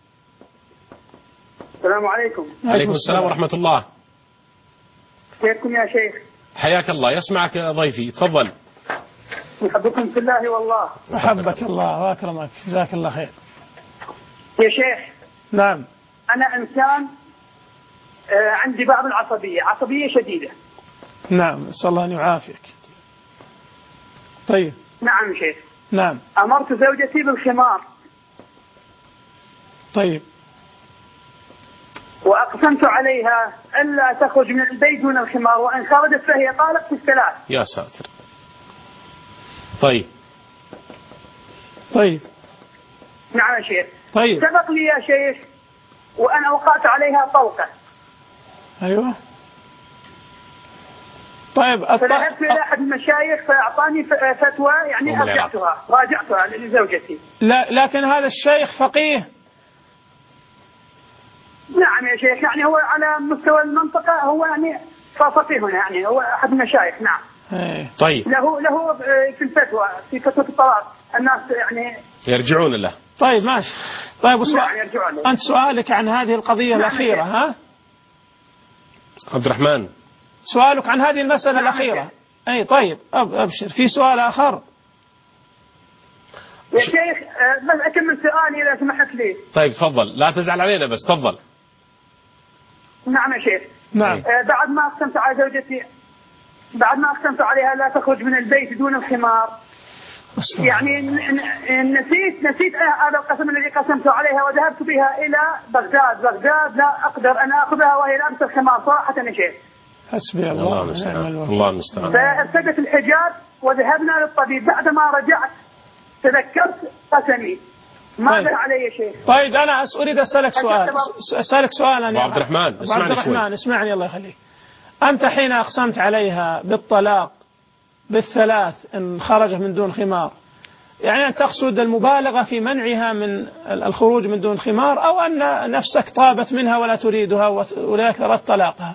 السلام عليكم. عليكم السلام ورحمة الله. كيفكم يا شيخ؟ حياك الله. يسمعك ضيفي، تفضل. يحبكم في الله والله. أحبك الله وأكرمك، جزاك الله خير. يا شيخ. نعم. أنا إنسان آه عندي بعض العصبية، عصبية شديدة. نعم، نسأل الله أن يعافيك. طيب. نعم شيخ. نعم. أمرت زوجتي بالخمار. طيب. وأقسمت عليها ألا تخرج من البيت دون الخمار، وإن خرجت فهي طالق في الثلاث. يا ساتر. طيب. طيب. نعم يا شيخ. طيب. سبق لي يا شيخ وأنا وقعت عليها طلقة. أيوة. طيب. الط... فذهبت إلى أحد المشايخ فأعطاني فتوى، يعني أرجعتها راجعتها لزوجتي. لا لكن هذا الشيخ فقيه. نعم يا شيخ، يعني هو على مستوى المنطقة، هو يعني فقيه هنا، يعني هو أحد المشايخ. نعم. هي. طيب. له له في الفتوى في فتوى الطلاق الناس يعني يرجعون له. طيب ماشي. طيب وسؤال... نعم يرجعون له. أنت سؤالك عن هذه القضية نعم الأخيرة ها؟ عبد الرحمن. سؤالك عن هذه المسألة نعم الأخيرة. أي طيب أب أبشر. في سؤال آخر يا شيخ؟ بس أكمل سؤالي إذا سمحت لي. طيب تفضل، لا تزعل علينا بس تفضل. نعم يا شيخ. نعم. آه بعد ما أقسمت على زوجتي، بعد ما أقسمت عليها لا تخرج من البيت دون الخمار، يعني نسيت نسيت هذا القسم الذي قسمت عليها وذهبت بها إلى بغداد. بغداد لا أقدر أن أخذها وهي لابسة الخمار صراحة يا شيخ. حسبي الله ونعم الوكيل. الله المستعان. فأفسدت الحجاب وذهبنا للطبيب. بعدما رجعت تذكرت قسمي. ماذا طيب. علي يا شيخ؟ طيب أنا أريد أسألك سؤال. أسألك سؤال أنا. عبد الرحمن اسمعني عبد الرحمن اسمعني الله يخليك. أنت حين أقسمت عليها بالطلاق بالثلاث إن خرج من دون خمار، يعني أن تقصد المبالغة في منعها من الخروج من دون خمار، أو أن نفسك طابت منها ولا تريدها ولذلك أردت طلاقها؟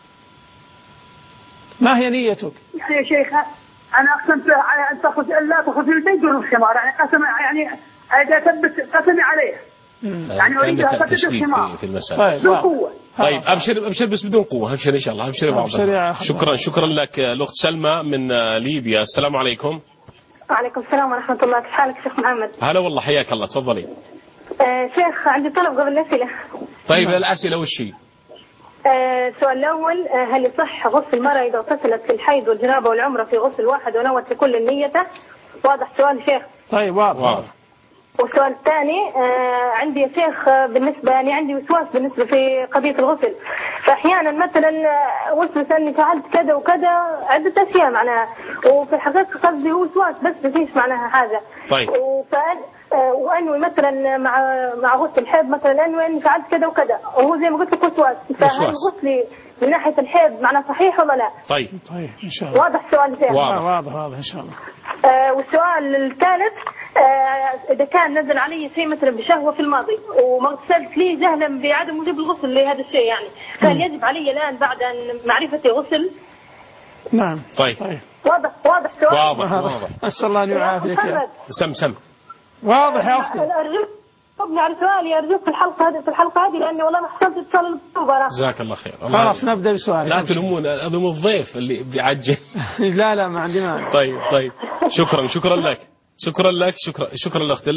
ما هي نيتك؟ يعني يا شيخ أنا أقسمت على أن تخرج لا تخرج من البيت دون الخمار، يعني قسم يعني إذا ثبت قسمي عليها. يعني أريد أن أثبت الخمار في المسألة. طيب. بالقوة. طيب أبشر أبشر بس بدون قوة. أبشر إن شاء الله. أبشر يا عبد. شكرا شكرا لك الأخت سلمى من ليبيا. السلام عليكم. وعليكم السلام ورحمة الله. كيف حالك شيخ محمد؟ هلا والله حياك الله. تفضلي. آه شيخ عندي طلب قبل الأسئلة. طيب الأسئلة وش هي؟ آه السؤال الأول، آه هل يصح غسل المرأة إذا اغتسلت في الحيض والجنابة والعمرة في غسل واحد ونوت لكل نيته؟ واضح سؤال شيخ؟ طيب واضح. والسؤال الثاني، آه عندي يا شيخ بالنسبة يعني عندي وسواس بالنسبة في قضية الغسل، فأحيانا مثلا وسوس اني فعلت كذا وكذا عده اشياء معناها، وفي الحقيقه قصدي هو وسواس بس مفيش معناها حاجه. طيب. وفأن وانوي مثلا مع مع غسل الحيض مثلا انوي اني فعلت كذا وكذا، وهو زي ما قلت لك وسواس. فهل غسلي من ناحيه الحيض معناه صحيح ولا لا؟ طيب طيب ان شاء الله. واضح السؤال زين. واضح واضح واضح ان شاء الله. آه والسؤال الثالث، آه إذا كان نزل علي شيء مثلا بشهوة في الماضي وما غسلت لي جهلا بعدم وجوب الغسل لهذا الشيء، يعني هل يجب علي الآن بعد أن معرفتي غسل؟ نعم. طيب. طيب. واضح واضح سؤال. واضح واضح. أسأل الله أن يعافيك. سم سم. واضح يا أختي. أرجوك جاوبني على سؤالي، أرجوك في الحلقة هذه في الحلقة هذه لأني والله ما حصلت اتصال المباراة. جزاك الله خير. خلاص نبدأ بسؤال. لا تلومون، ألوم الضيف اللي بيعجل. لا لا ما عندي مانع. طيب طيب شكرا شكرا لك شكرا لك شكرا شكرا لأخت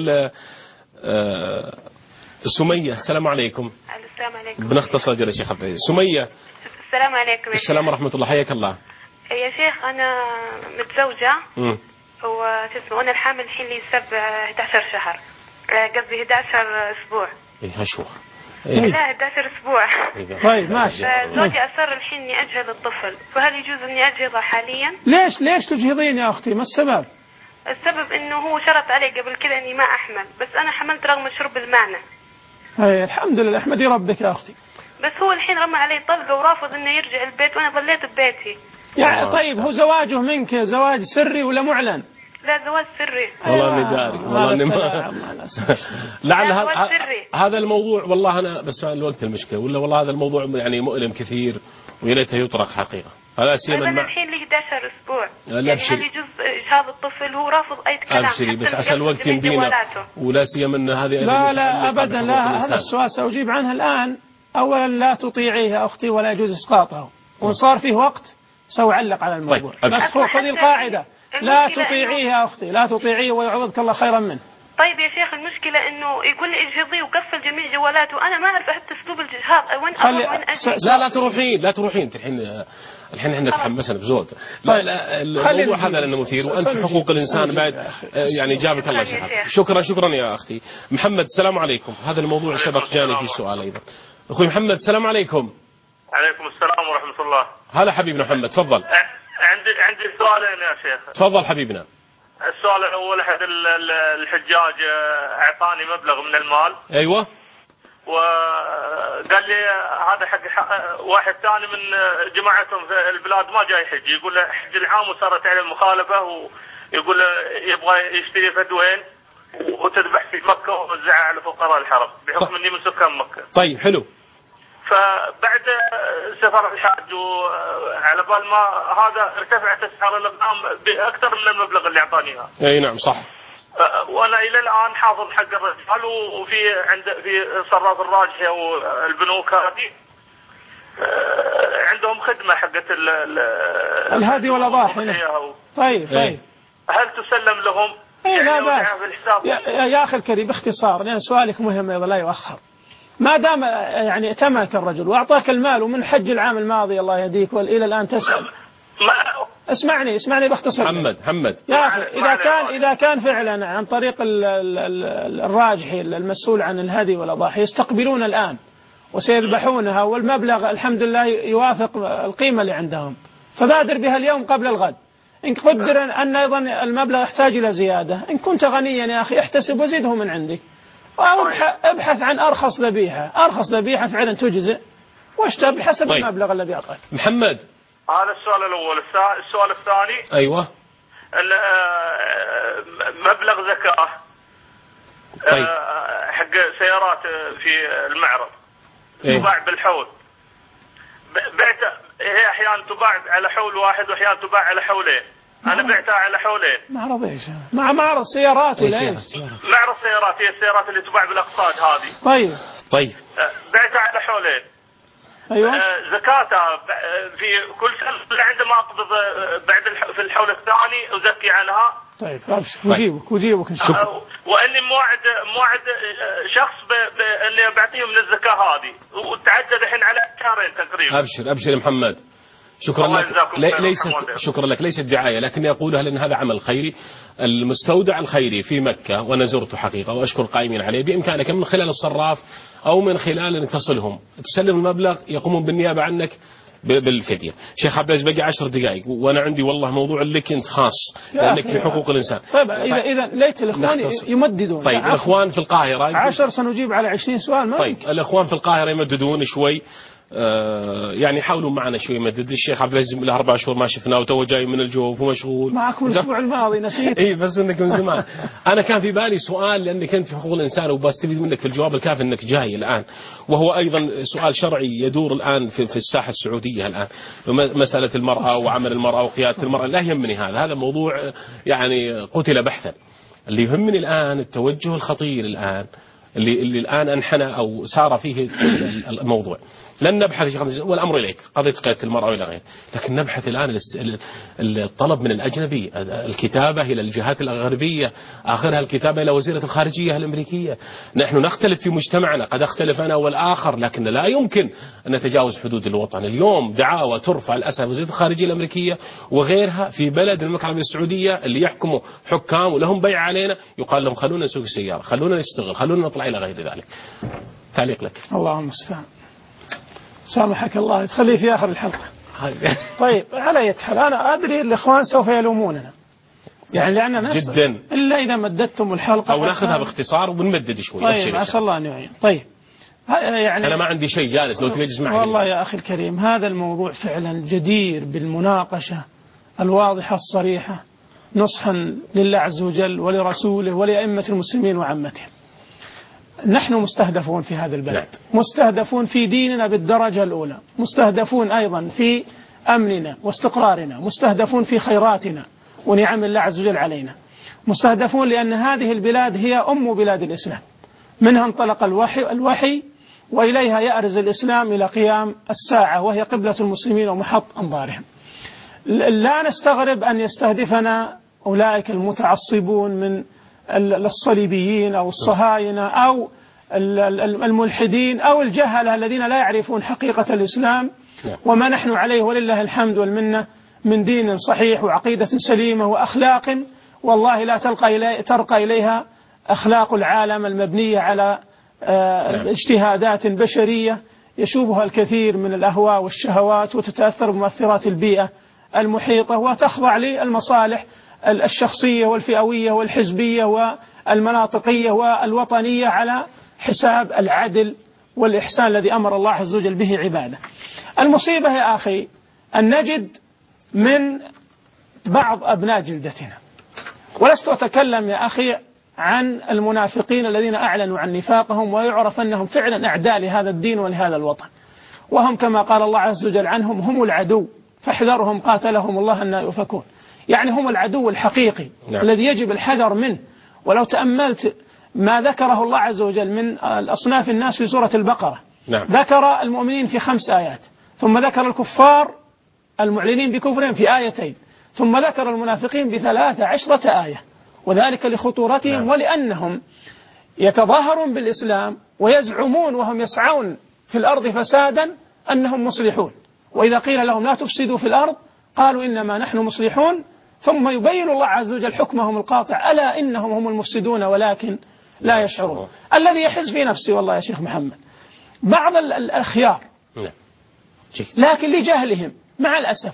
سمية. السلام عليكم. السلام عليكم. بنختصر يا شيخ عبد العزيز. سمية. السلام عليكم. السلام ورحمة الله، حياك الله. يا شيخ أنا متزوجة امم وش اسمه أنا الحامل الحين لي سبع إحدى عشر شهر، قصدي إحدى عشر أسبوع. إيه هشوة. إيه؟ لا إحدى عشر أسبوع. طيب ماشي. زوجي أصر الحين إني أجهض الطفل، فهل يجوز إني أجهضه حاليا؟ ليش ليش تجهضين يا أختي؟ ما السبب؟ السبب إنه هو شرط علي قبل كذا إني ما أحمل، بس أنا حملت رغم شرب المعنى. أي الحمد لله، احمدي ربك يا أختي. بس هو الحين رمى علي طلقة ورافض إنه يرجع البيت وأنا ظليت ببيتي. يعني طيب هو زواجه منك زواج سري ولا معلن؟ لا زواج سري. والله اني داري والله اني ما لعل هذا هذا الموضوع والله انا بس الوقت المشكله، ولا والله هذا الموضوع يعني مؤلم كثير ويا ليته يطرق حقيقه. هذا سيما مع الحين لي إحدى عشر اسبوع. يعني هل يجوز اجهاض الطفل؟ هو رافض اي كلام. ابشري بس عسى الوقت يمدينا، ولا سيما ان هذه لا لا ابدا لا. هذا السؤال ساجيب عنه الان. اولا لا تطيعيه يا اختي ولا يجوز اسقاطه، وان صار فيه وقت سأعلق على الموضوع. طيب. بس خذي القاعدة، لا تطيعيه يا أختي، لا تطيعيه ويعوضك الله خيرا منه. طيب يا شيخ المشكلة إنه يقول لي اجهضيه وقفل جميع جوالاته، وأنا ما أعرف حتى أسلوب الجهاض وين خلي... أروح وين أجي. لا لا تروحين لا تروحين الحين الحين احنا تحمسنا بزود. طيب. لا الموضوع هذا لأنه مثير، وأنت في حقوق الإنسان بعد يعني جابك الله شيخ. شكرا شكرا يا أختي. محمد السلام عليكم. هذا الموضوع سبق جاني في السؤال أيضا. أخوي محمد السلام عليكم. عليكم السلام ورحمة الله. هلا حبيبنا محمد تفضل. عندي عندي سؤالين يا شيخ. تفضل حبيبنا. السؤال الأول أحد الحجاج أعطاني مبلغ من المال. أيوة. وقال لي هذا حق واحد ثاني من جماعتهم في البلاد ما جاي يحج، يقول له حج العام وصارت عليه المخالفة، ويقول له يبغى يشتري فدوين وتذبح في مكة ووزعها على فقراء الحرم بحكم اني من سكان مكة. طيب حلو. فبعد سفر الحاج وعلى بال ما هذا ارتفعت اسعار الاغنام باكثر من المبلغ اللي اعطاني اياه. اي نعم صح. وانا الى الان حافظ حق الرجال، وفي عند في صراف الراجحه والبنوك هذه عندهم خدمه حقت الهادي والاضاحي. طيب طيب. هل تسلم لهم؟ اي لا باس. يا, يا اخي الكريم باختصار، لان سؤالك مهم ايضا لا يؤخر. ما دام يعني ائتمنك الرجل واعطاك المال ومن حج العام الماضي الله يهديك والى الان تسال. اسمعني اسمعني باختصار. محمد محمد يا اخي اذا كان اذا كان فعلا عن طريق الراجحي المسؤول عن الهدي والاضاحي يستقبلون الان وسيذبحونها والمبلغ الحمد لله يوافق القيمه اللي عندهم، فبادر بها اليوم قبل الغد. إن قدر أن أيضا المبلغ يحتاج إلى زيادة، إن كنت غنيا يا أخي احتسب وزده من عندك، أو ابحث عن أرخص ذبيحة. أرخص ذبيحة فعلا تجزئ واشتري بحسب طيب. المبلغ الذي أعطاك. محمد هذا السؤال الأول. السؤال الثاني أيوة مبلغ زكاة طيب. حق سيارات في المعرض تباع أيوة. بالحول، بعت هي احيانا تباع على حول واحد واحيانا تباع على حولين. انا بعتها على حولين. معرض ايش؟ مع معرض سيارات ولا ايش؟ معرض سيارات، هي السيارات اللي تباع بالاقساط هذه. طيب طيب بعتها على حولين. ايوه. زكاتها في كل سنه عندما اقبض بعد في الحول الثاني ازكي عنها. طيب ابشر وجيبك وجيبك ان شاء الله. واني موعد موعد شخص اني بعطيه من الزكاه هذه، وتعدد الحين على شهرين تقريبا. ابشر ابشر يا محمد. شكرا لك. ليست شكرا لك ليست دعايه، لكني اقولها لان هذا عمل خيري. المستودع الخيري في مكه وانا زرته حقيقه واشكر القائمين عليه، بامكانك من خلال الصراف او من خلال ان تصلهم تسلم المبلغ، يقومون بالنيابه عنك بالفدية. شيخ عبد العزيز بقي عشر دقائق وأنا عندي والله موضوع لك أنت خاص لأنك في حقوق الإنسان. طيب إذا إذا ليت الإخوان يمددون. طيب الإخوان في القاهرة عشر سنجيب على عشرين سؤال. ما طيب الإخوان في القاهرة يمددون شوي. آه يعني حاولوا معنا شوي مدد. الشيخ عبد العزيز له أربع شهور ما شفناه وتو جاي من الجوف ومشغول معكم الأسبوع الماضي نسيت. إيه بس إنك من زمان. أنا كان في بالي سؤال لأنك أنت في حقوق الإنسان وبستفيد منك في الجواب الكافي إنك جاي الآن، وهو أيضا سؤال شرعي يدور الآن في, في الساحة السعودية الآن، مسألة المرأة وعمل المرأة وقيادة المرأة. لا يهمني هذا، هذا موضوع يعني قتل بحثا. اللي يهمني الآن التوجه الخطير الآن اللي, اللي الآن أنحنى أو سار فيه الموضوع. لن نبحث والأمر إليك قضية قيادة المرأة وإلى غيره، لكن نبحث الآن الطلب من الأجنبي، الكتابة إلى الجهات الغربية، آخرها الكتابة إلى وزيرة الخارجية الأمريكية. نحن نختلف في مجتمعنا، قد أختلف أنا والآخر، لكن لا يمكن أن نتجاوز حدود الوطن. اليوم دعاوى ترفع للأسف وزيرة الخارجية الأمريكية وغيرها في بلد المملكة العربية السعودية اللي يحكموا حكام ولهم بيع علينا، يقال لهم خلونا نسوق السيارة، خلونا نشتغل، خلونا نطلع إلى غير ذلك. تعليق لك. اللهم المستعان. سامحك الله تخليه في آخر الحلقة. طيب على أي حال أنا أدري الإخوان سوف يلوموننا يعني لأننا جدا إلا إذا مددتم الحلقة أو نأخذها باختصار وبنمدد شوي. طيب عسى الله أن يعين. طيب يعني أنا ما عندي شيء جالس لو تجلس معي. والله يا أخي الكريم هذا الموضوع فعلا جدير بالمناقشة الواضحة الصريحة نصحا لله عز وجل ولرسوله ولأئمة المسلمين وعامتهم. نحن مستهدفون في هذا البلد، مستهدفون في ديننا بالدرجة الأولى، مستهدفون أيضا في أمننا واستقرارنا، مستهدفون في خيراتنا ونعم الله عز وجل علينا، مستهدفون لأن هذه البلاد هي أم بلاد الإسلام، منها انطلق الوحي, الوحي وإليها يأرز الإسلام إلى قيام الساعة، وهي قبلة المسلمين ومحط أنظارهم. لا نستغرب أن يستهدفنا أولئك المتعصبون من الصليبيين أو الصهاينة أو الملحدين أو الجهلة الذين لا يعرفون حقيقة الإسلام وما نحن عليه ولله الحمد والمنة من دين صحيح وعقيدة سليمة وأخلاق والله لا تلقى إلي ترقى إليها أخلاق العالم المبنية على اجتهادات بشرية يشوبها الكثير من الأهواء والشهوات وتتأثر بمؤثرات البيئة المحيطة وتخضع للمصالح الشخصية والفئوية والحزبية والمناطقية والوطنية على حساب العدل والإحسان الذي أمر الله عز وجل به عباده. المصيبة يا أخي أن نجد من بعض أبناء جلدتنا، ولست أتكلم يا أخي عن المنافقين الذين أعلنوا عن نفاقهم ويعرف أنهم فعلا أعداء لهذا الدين ولهذا الوطن، وهم كما قال الله عز وجل عنهم هم العدو فاحذرهم قاتلهم الله أن يؤفكون. يعني هم العدو الحقيقي نعم. الذي يجب الحذر منه. ولو تأملت ما ذكره الله عز وجل من الأصناف الناس في سورة البقرة نعم. ذكر المؤمنين في خمس آيات، ثم ذكر الكفار المعلنين بكفرهم في آيتين، ثم ذكر المنافقين بثلاث عشرة آية، وذلك لخطورتهم نعم. ولأنهم يتظاهرون بالإسلام ويزعمون وهم يسعون في الأرض فسادا أنهم مصلحون، وإذا قيل لهم لا تفسدوا في الأرض قالوا إنما نحن مصلحون، ثم يبين الله عز وجل حكمهم القاطع ألا إنهم هم المفسدون ولكن لا يشعرون. الذي يحز في نفسي والله يا شيخ محمد بعض الأخيار لكن لجهلهم مع الأسف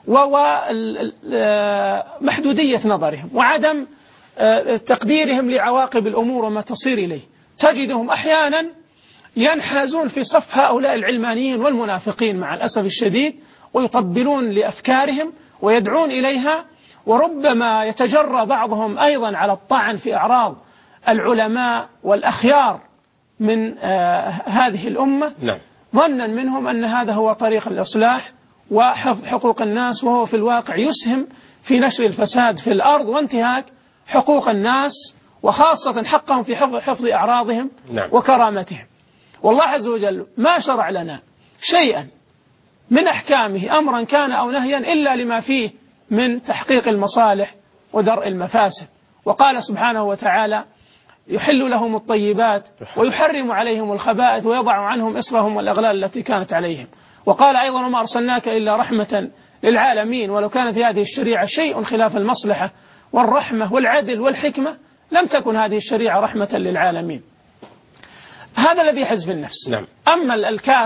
ومحدودية نظرهم وعدم تقديرهم لعواقب الأمور وما تصير إليه، تجدهم أحيانا ينحازون في صف هؤلاء العلمانيين والمنافقين مع الأسف الشديد ويطبلون لأفكارهم ويدعون إليها، وربما يتجرى بعضهم أيضا على الطعن في أعراض العلماء والأخيار من آه هذه الأمة نعم. ظنا منهم أن هذا هو طريق الإصلاح وحفظ حقوق الناس، وهو في الواقع يسهم في نشر الفساد في الأرض وانتهاك حقوق الناس وخاصة حقهم في حفظ, حفظ أعراضهم نعم. وكرامتهم. والله عز وجل ما شرع لنا شيئا من أحكامه أمرا كان أو نهيا إلا لما فيه من تحقيق المصالح ودرء المفاسد. وقال سبحانه وتعالى يحل لهم الطيبات ويحرم عليهم الخبائث ويضع عنهم إصرهم والأغلال التي كانت عليهم. وقال أيضا وما أرسلناك إلا رحمة للعالمين، ولو كان في هذه الشريعة شيء خلاف المصلحة والرحمة والعدل والحكمة لم تكن هذه الشريعة رحمة للعالمين. هذا الذي يحز في النفس نعم. أما الكافر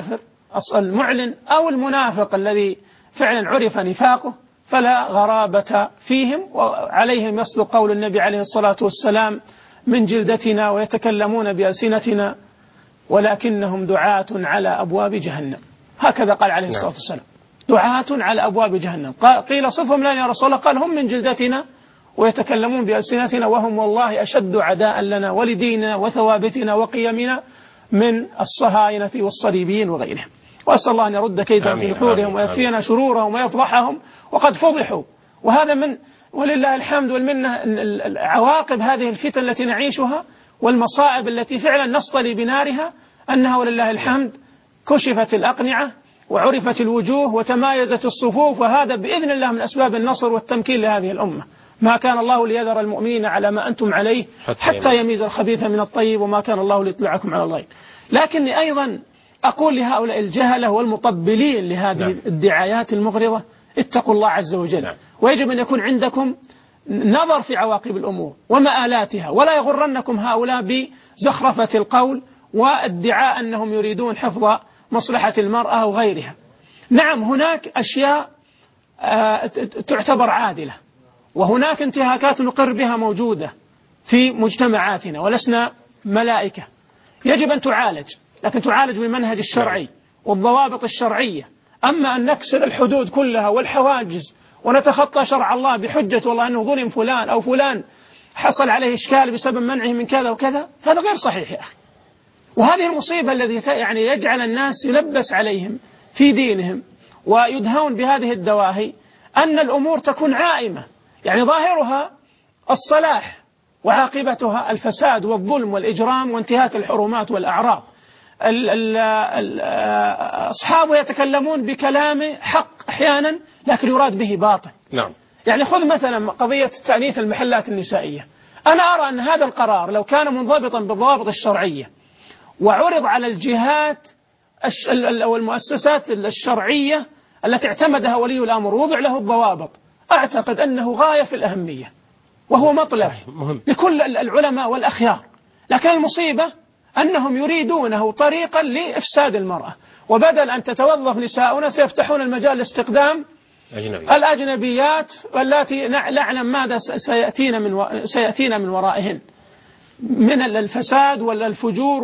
المعلن أو المنافق الذي فعلا عرف نفاقه فلا غرابة فيهم، وعليهم يصدق قول النبي عليه الصلاة والسلام: من جلدتنا ويتكلمون بألسنتنا ولكنهم دعاة على أبواب جهنم. هكذا قال عليه الصلاة والسلام: دعاة على أبواب جهنم. قيل صفهم لنا يا رسول الله، قال: هم من جلدتنا ويتكلمون بألسنتنا وهم والله أشد عداء لنا ولديننا وثوابتنا وقيمنا من الصهاينة والصليبيين وغيرهم. وأسأل الله أن يرد كيدهم في نحورهم ويكفينا شرورهم ويفضحهم، وقد فضحوا. وهذا من ولله الحمد والمنة عواقب هذه الفتن التي نعيشها والمصائب التي فعلا نصطلي بنارها، أنها ولله الحمد كشفت الأقنعة وعرفت الوجوه وتمايزت الصفوف، وهذا بإذن الله من أسباب النصر والتمكين لهذه الأمة. ما كان الله ليذر المؤمنين على ما أنتم عليه حتى يميز الخبيث من الطيب، وما كان الله ليطلعكم على الغيب. لكني أيضا أقول لهؤلاء الجهلة والمطبلين لهذه نعم. الدعايات المغرضة: اتقوا الله عز وجل، نعم. ويجب أن يكون عندكم نظر في عواقب الأمور ومآلاتها، ولا يغرنكم هؤلاء بزخرفة القول وادعاء أنهم يريدون حفظ مصلحة المرأة أو غيرها. نعم، هناك أشياء تعتبر عادلة، وهناك انتهاكات نقر بها موجودة في مجتمعاتنا، ولسنا ملائكة، يجب أن تعالج، لكن تعالج بالمنهج الشرعي والضوابط الشرعية. أما أن نكسر الحدود كلها والحواجز ونتخطى شرع الله بحجة والله أنه ظلم فلان أو فلان حصل عليه إشكال بسبب منعه من كذا وكذا، فهذا غير صحيح يا أخي. وهذه المصيبة الذي يعني يجعل الناس يلبس عليهم في دينهم ويدهون بهذه الدواهي، أن الأمور تكون عائمة، يعني ظاهرها الصلاح وعاقبتها الفساد والظلم والإجرام وانتهاك الحرمات والأعراض. أصحابه يتكلمون بكلام حق أحيانا لكن يراد به باطل. نعم. يعني خذ مثلا قضية تأنيث المحلات النسائية، أنا أرى أن هذا القرار لو كان منضبطا بالضوابط الشرعية وعرض على الجهات أو المؤسسات الشرعية التي اعتمدها ولي الأمر ووضع له الضوابط، أعتقد أنه غاية في الأهمية وهو مطلب لكل العلماء والأخيار. لكن المصيبة أنهم يريدونه طريقا لإفساد المرأة، وبدل أن تتوظف نساؤنا سيفتحون المجال لاستخدام أجنبي. الأجنبيات والتي لا نعلم ماذا سيأتينا من و... سيأتينا من ورائهن من الفساد والفجور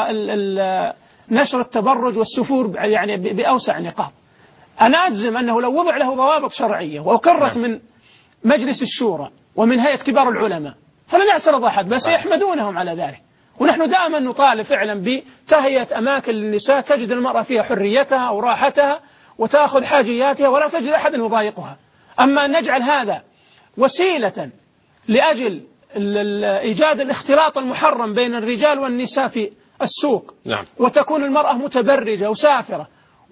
ونشر التبرج والسفور يعني بأوسع نقاط. أنا أجزم أنه لو وضع له ضوابط شرعية وأقرت من مجلس الشورى ومن هيئة كبار العلماء فلن يعترض أحد، بس يحمدونهم على ذلك. ونحن دائما نطالب فعلا بتهيئة أماكن للنساء تجد المرأة فيها حريتها وراحتها وتأخذ حاجياتها ولا تجد أحد يضايقها. أما أن نجعل هذا وسيلة لأجل إيجاد الاختلاط المحرم بين الرجال والنساء في السوق، نعم. وتكون المرأة متبرجة وسافرة،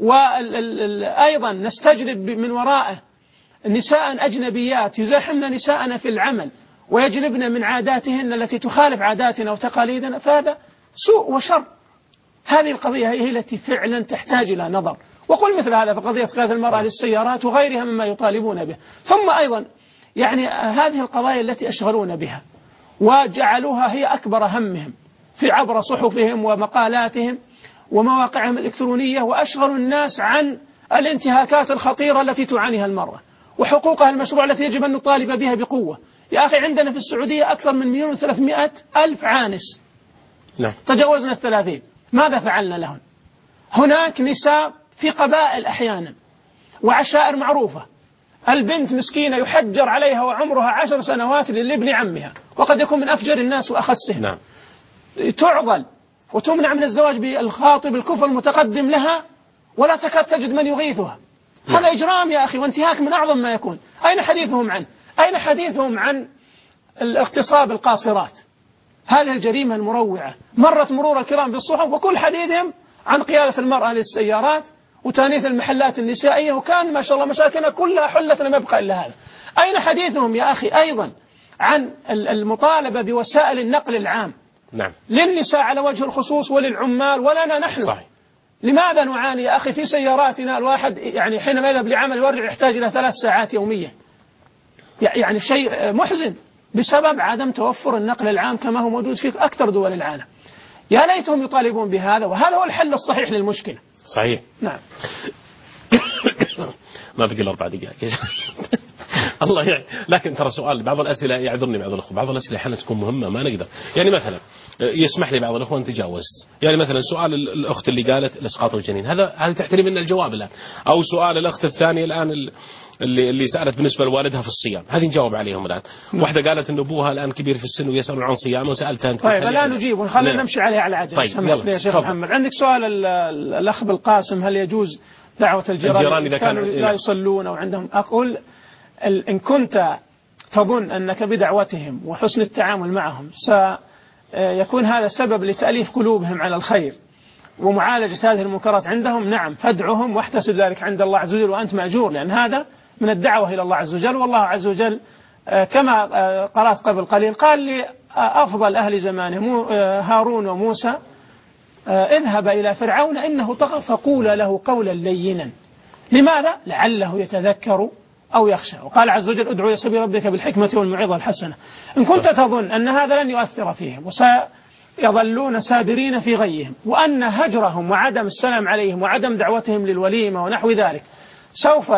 وأيضا نستجلب من وراءه نساء أجنبيات يزاحمن نساءنا في العمل ويجلبن من عاداتهن التي تخالف عاداتنا وتقاليدنا، فهذا سوء وشر. هذه القضية هي التي فعلا تحتاج إلى نظر. وقل مثل هذا في قضية قيادة المرأة للسيارات وغيرها مما يطالبون به. ثم أيضا يعني هذه القضايا التي أشغلون بها وجعلوها هي أكبر همهم في عبر صحفهم ومقالاتهم ومواقعهم الإلكترونية، وأشغلوا الناس عن الانتهاكات الخطيرة التي تعانيها المرأة وحقوقها المشروع التي يجب أن نطالب بها بقوة. يا أخي عندنا في السعودية أكثر من مليون وثلاثمائة ألف عانس، نعم. تجاوزنا الثلاثين، ماذا فعلنا لهن؟ هناك نساء في قبائل أحيانا وعشائر معروفة، البنت مسكينة يحجر عليها وعمرها عشر سنوات لابن عمها وقد يكون من أفجر الناس وأخسهم، نعم. تعضل وتمنع من الزواج بالخاطب الكفر المتقدم لها ولا تكاد تجد من يغيثها. نعم. هذا إجرام يا أخي وانتهاك من أعظم ما يكون. أين حديثهم عنه؟ أين حديثهم عن الاغتصاب القاصرات؟ هذه الجريمة المروعة مرت مرور الكرام بالصحف، وكل حديثهم عن قيادة المرأة للسيارات وتانيث المحلات النسائية، وكان ما شاء الله مشاكلنا كلها حلت لم يبقى إلا هذا. أين حديثهم يا أخي أيضا عن المطالبة بوسائل النقل العام، نعم. للنساء على وجه الخصوص وللعمال ولنا نحن؟ صحيح. لماذا نعاني يا أخي في سياراتنا؟ الواحد يعني حينما يذهب لعمل ويرجع يحتاج إلى ثلاث ساعات يوميا، يعني شيء محزن بسبب عدم توفر النقل العام كما هو موجود في أكثر دول العالم. يا ليتهم يطالبون بهذا، وهذا هو الحل الصحيح للمشكلة. صحيح. نعم. ما بقي إلا أربع دقائق. الله يعني. لكن ترى سؤال بعض الأسئلة يعذرني بعض الأخوة، بعض الأسئلة أحيانا تكون مهمة ما نقدر. يعني مثلا يسمح لي بعض الأخوة أن تجاوزت، يعني مثلا سؤال الأخت اللي قالت الإسقاط والجنين، هذا هذا تحترم منا الجواب الآن، أو سؤال الأخت الثانية الآن اللي اللي سألت بالنسبة لوالدها في الصيام، هذه نجاوب عليهم الآن. واحدة قالت إن أبوها الآن كبير في السن ويسأل عن صيامه وسألتها أنت. طيب الآن نجيب ونخلينا نعم. نمشي عليها على عجل. طيب يلا يا شيخ محمد. عندك سؤال الأخ بالقاسم، هل يجوز دعوة الجيران, الجيران إذا كانوا لا يصلون أو عندهم؟ أقول إن كنت تظن أنك بدعوتهم وحسن التعامل معهم سيكون هذا سبب لتأليف قلوبهم على الخير ومعالجة هذه المنكرات عندهم، نعم فادعهم واحتسب ذلك عند الله عز وجل وأنت مأجور، لأن هذا من الدعوة إلى الله عز وجل. والله عز وجل كما قرأت قبل قليل قال لي أفضل أهل زمانه هارون وموسى اذهب إلى فرعون إنه طغى فقول له قولا لينا. لماذا؟ لعله يتذكر أو يخشى. وقال عز وجل ادعو إلى سبيل ربك بالحكمة والموعظة الحسنة. إن كنت تظن أن هذا لن يؤثر فيهم وسيظلون سادرين في غيهم، وأن هجرهم وعدم السلام عليهم وعدم دعوتهم للوليمة ونحو ذلك سوف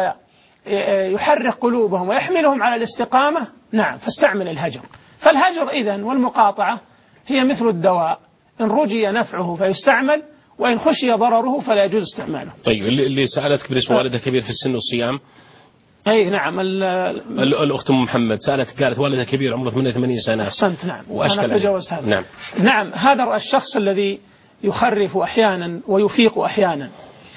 يحرك قلوبهم ويحملهم على الاستقامة، نعم فاستعمل الهجر. فالهجر إذن والمقاطعة هي مثل الدواء، إن رجي نفعه فيستعمل وإن خشي ضرره فلا يجوز استعماله. طيب اللي سألتك بالنسبة والدها كبير في السن والصيام. أي نعم. الأخت أم محمد سألت قالت والدها كبير عمره ثمانية وثمانين سنة. أحسنت. نعم. وأشكل أنا تجاوزت هذا. نعم. نعم هذا الشخص الذي يخرف أحيانا ويفيق أحيانا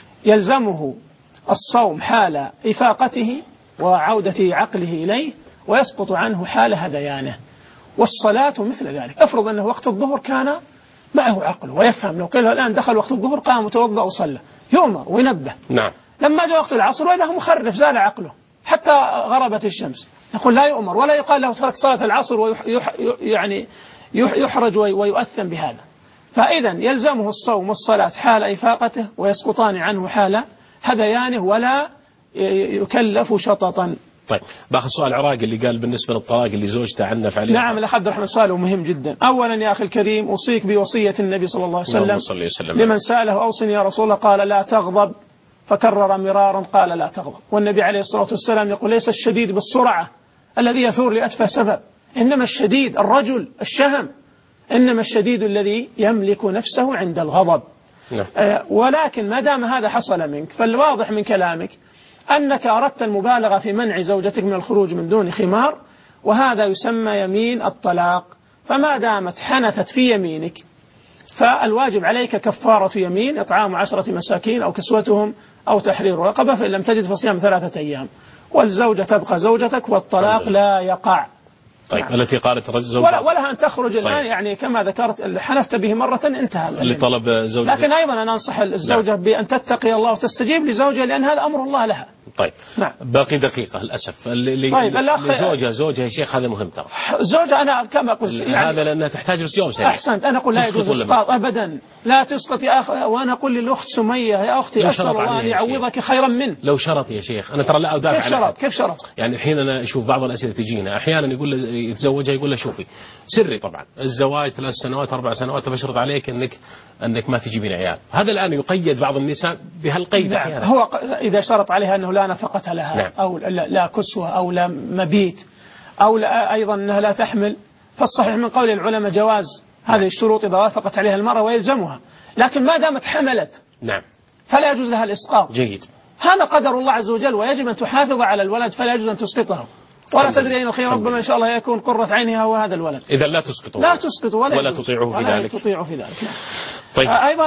يلزمه الصوم حال إفاقته وعودة عقله إليه، ويسقط عنه حال هذيانه. والصلاة مثل ذلك. أفرض أنه وقت الظهر كان معه عقله ويفهم، لو قال الآن دخل وقت الظهر قام وتوضأ وصلى يؤمر وينبه. نعم. لما جاء وقت العصر وإذا هو مخرف زال عقله حتى غربت الشمس، نقول لا يؤمر ولا يقال له ترك صلاة العصر ويعني يحرج ويؤثم بهذا. فإذا يلزمه الصوم والصلاة حال إفاقته ويسقطان عنه حال هذيانه ولا يكلف شططا. طيب باخذ سؤال عراقي اللي قال بالنسبة للطلاق اللي زوجته عنف عليه. نعم الأخ عبد الرحمن سؤاله مهم جدا. أولا يا أخي الكريم أوصيك بوصية النبي صلى الله عليه وسلم لمن سأله أوصني يا رسول الله قال لا تغضب، فكرر مرارا قال لا تغضب. والنبي عليه الصلاة والسلام يقول ليس الشديد بالسرعة الذي يثور لأتفه سبب، إنما الشديد الرجل الشهم، إنما الشديد الذي يملك نفسه عند الغضب. نعم. آه ولكن ما دام هذا حصل منك فالواضح من كلامك أنك أردت المبالغة في منع زوجتك من الخروج من دون خمار، وهذا يسمى يمين الطلاق. فما دامت حنثت في يمينك فالواجب عليك كفارة يمين إطعام عشرة مساكين أو كسوتهم أو تحرير رقبة، فإن لم تجد فصيام ثلاثة أيام، والزوجة تبقى زوجتك والطلاق لا يقع. طيب نعم. التي قالت رجل ولا ولها أن تخرج الآن. طيب. يعني كما ذكرت حنثت به مرة انتهى اللي طلب زوجها. لكن أيضا أنا أنصح الزوجة نعم. بأن تتقي الله وتستجيب لزوجها، لأن هذا أمر الله لها. طيب نعم. باقي دقيقة للأسف. اللي طيب زوجها زوجها يا شيخ هذا مهم ترى. زوجها أنا كما قلت يعني هذا لأنها تحتاج بس يوم سنة. أحسنت. أنا أقول لا يجوز إسقاط أبدا، لا تسقط يا أخ. وأنا أقول للأخت سمية يا أختي أسأل الله أن يعوضك خيرا منه. لو شرط يا شيخ أنا ترى لا أدافع كيف شرط؟ كيف شرط؟ يعني الحين أنا أشوف بعض الأسئلة تجينا أحيانا يقول له يتزوجها يقول له شوفي سري طبعا الزواج ثلاث سنوات أربع سنوات بشرط عليك أنك أنك ما تجيبين عيال. هذا الآن يقيد بعض النساء بهالقيد. نعم. هو إذا شرط عليها أنه لا نفقة لها. نعم. أو لا, لا كسوة أو لا مبيت أو لا أيضا أنها لا تحمل، فالصحيح من قول العلماء جواز هذه الشروط إذا وافقت عليها المرأة ويلزمها. لكن ما دامت حملت نعم فلا يجوز لها الإسقاط. جيد. هذا قدر الله عز وجل ويجب أن تحافظ على الولد، فلا يجوز أن تسقطه. ولا تدري أين الخير، ربما إن شاء الله يكون قرة عينها هو هذا الولد. إذا لا تسقطه لا تسقطه ولا, ولا تطيعه في ذلك. تطيعه في ذلك. طيب. أيضا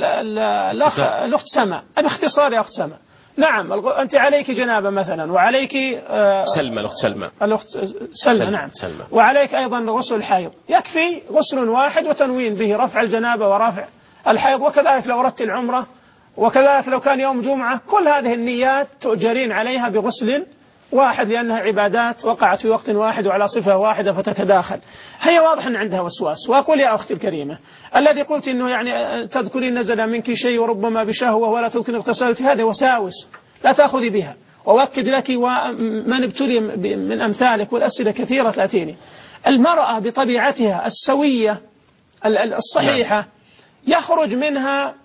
الأخ الأخت سما باختصار يا أخت سما. نعم أنت عليك جنابة مثلا وعليك آه سلمى الأخت سلمى الأخت سلمى نعم سلمى. وعليك أيضا غسل الحيض، يكفي غسل واحد وتنوين به رفع الجنابة ورفع الحيض. وكذلك لو أردت العمرة، وكذلك لو كان يوم جمعة، كل هذه النيات تؤجرين عليها بغسل واحد لأنها عبادات وقعت في وقت واحد وعلى صفة واحدة فتتداخل. هي واضح أن عندها وسواس. وأقول يا أختي الكريمة الذي قلت إنه يعني تذكرين نزل منك شيء وربما بشهوة ولا تذكرين اغتسلت، هذا وساوس لا تأخذي بها. وأؤكد لك ومن ابتلي من أمثالك والأسئلة كثيرة تأتيني، المرأة بطبيعتها السوية الصحيحة يخرج منها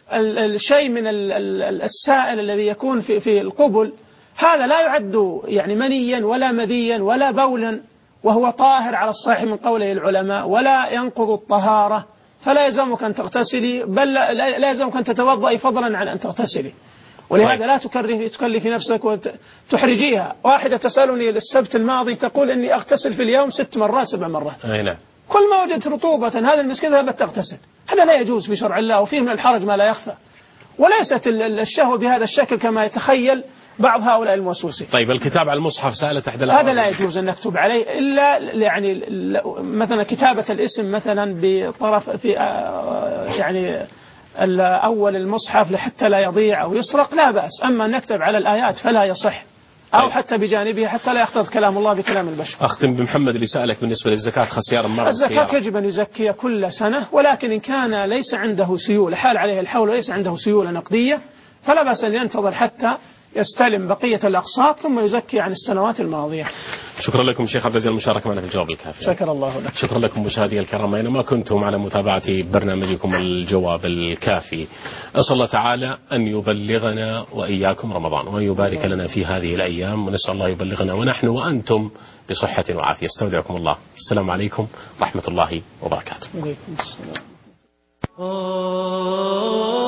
الشيء من السائل الذي يكون في في القبل هذا لا يعد يعني منيا ولا مذيا ولا بولا، وهو طاهر على الصحيح من قوله العلماء، ولا ينقض الطهارة، فلا يلزمك أن تغتسلي، بل لا يلزمك أن تتوضئي فضلا عن أن تغتسلي. ولهذا لا تكلفي نفسك وتحرجيها. واحدة تسألني السبت الماضي تقول إني أغتسل في اليوم ست مرات سبع مرات. أي نعم. كل ما وجدت رطوبة هذا المسكين ذهبت تغتسل. هذا لا يجوز في شرع الله، وفيه من الحرج ما لا يخفى. وليست الشهوة بهذا الشكل كما يتخيل بعض هؤلاء الموسوسين. طيب الكتاب على المصحف سألت أحد هذا لا يجوز أن نكتب عليه إلا يعني مثلا كتابة الاسم مثلا بطرف في يعني أول المصحف حتى لا يضيع أو يسرق لا بأس، أما أن نكتب على الآيات فلا يصح، أو طيب. حتى بجانبها حتى لا يختلط كلام الله بكلام البشر. أختم بمحمد اللي سألك بالنسبة للزكاة خسيار مرة الزكاة السيارة. يجب أن يزكي كل سنة، ولكن إن كان ليس عنده سيولة حال عليه الحول وليس عنده سيولة نقدية فلا بأس أن ينتظر حتى يستلم بقية الأقساط ثم يزكي عن السنوات الماضية. شكرا لكم شيخ عبد العزيز المشاركة معنا في الجواب الكافي. شكر الله لك. شكرا لكم مشاهدي الكرام أينما كنتم على متابعة برنامجكم الجواب الكافي. أسأل الله تعالى أن يبلغنا وإياكم رمضان وأن يبارك لنا في هذه الأيام، ونسأل الله يبلغنا ونحن وأنتم بصحة وعافية. استودعكم الله. السلام عليكم ورحمة الله وبركاته. وعليكم السلام.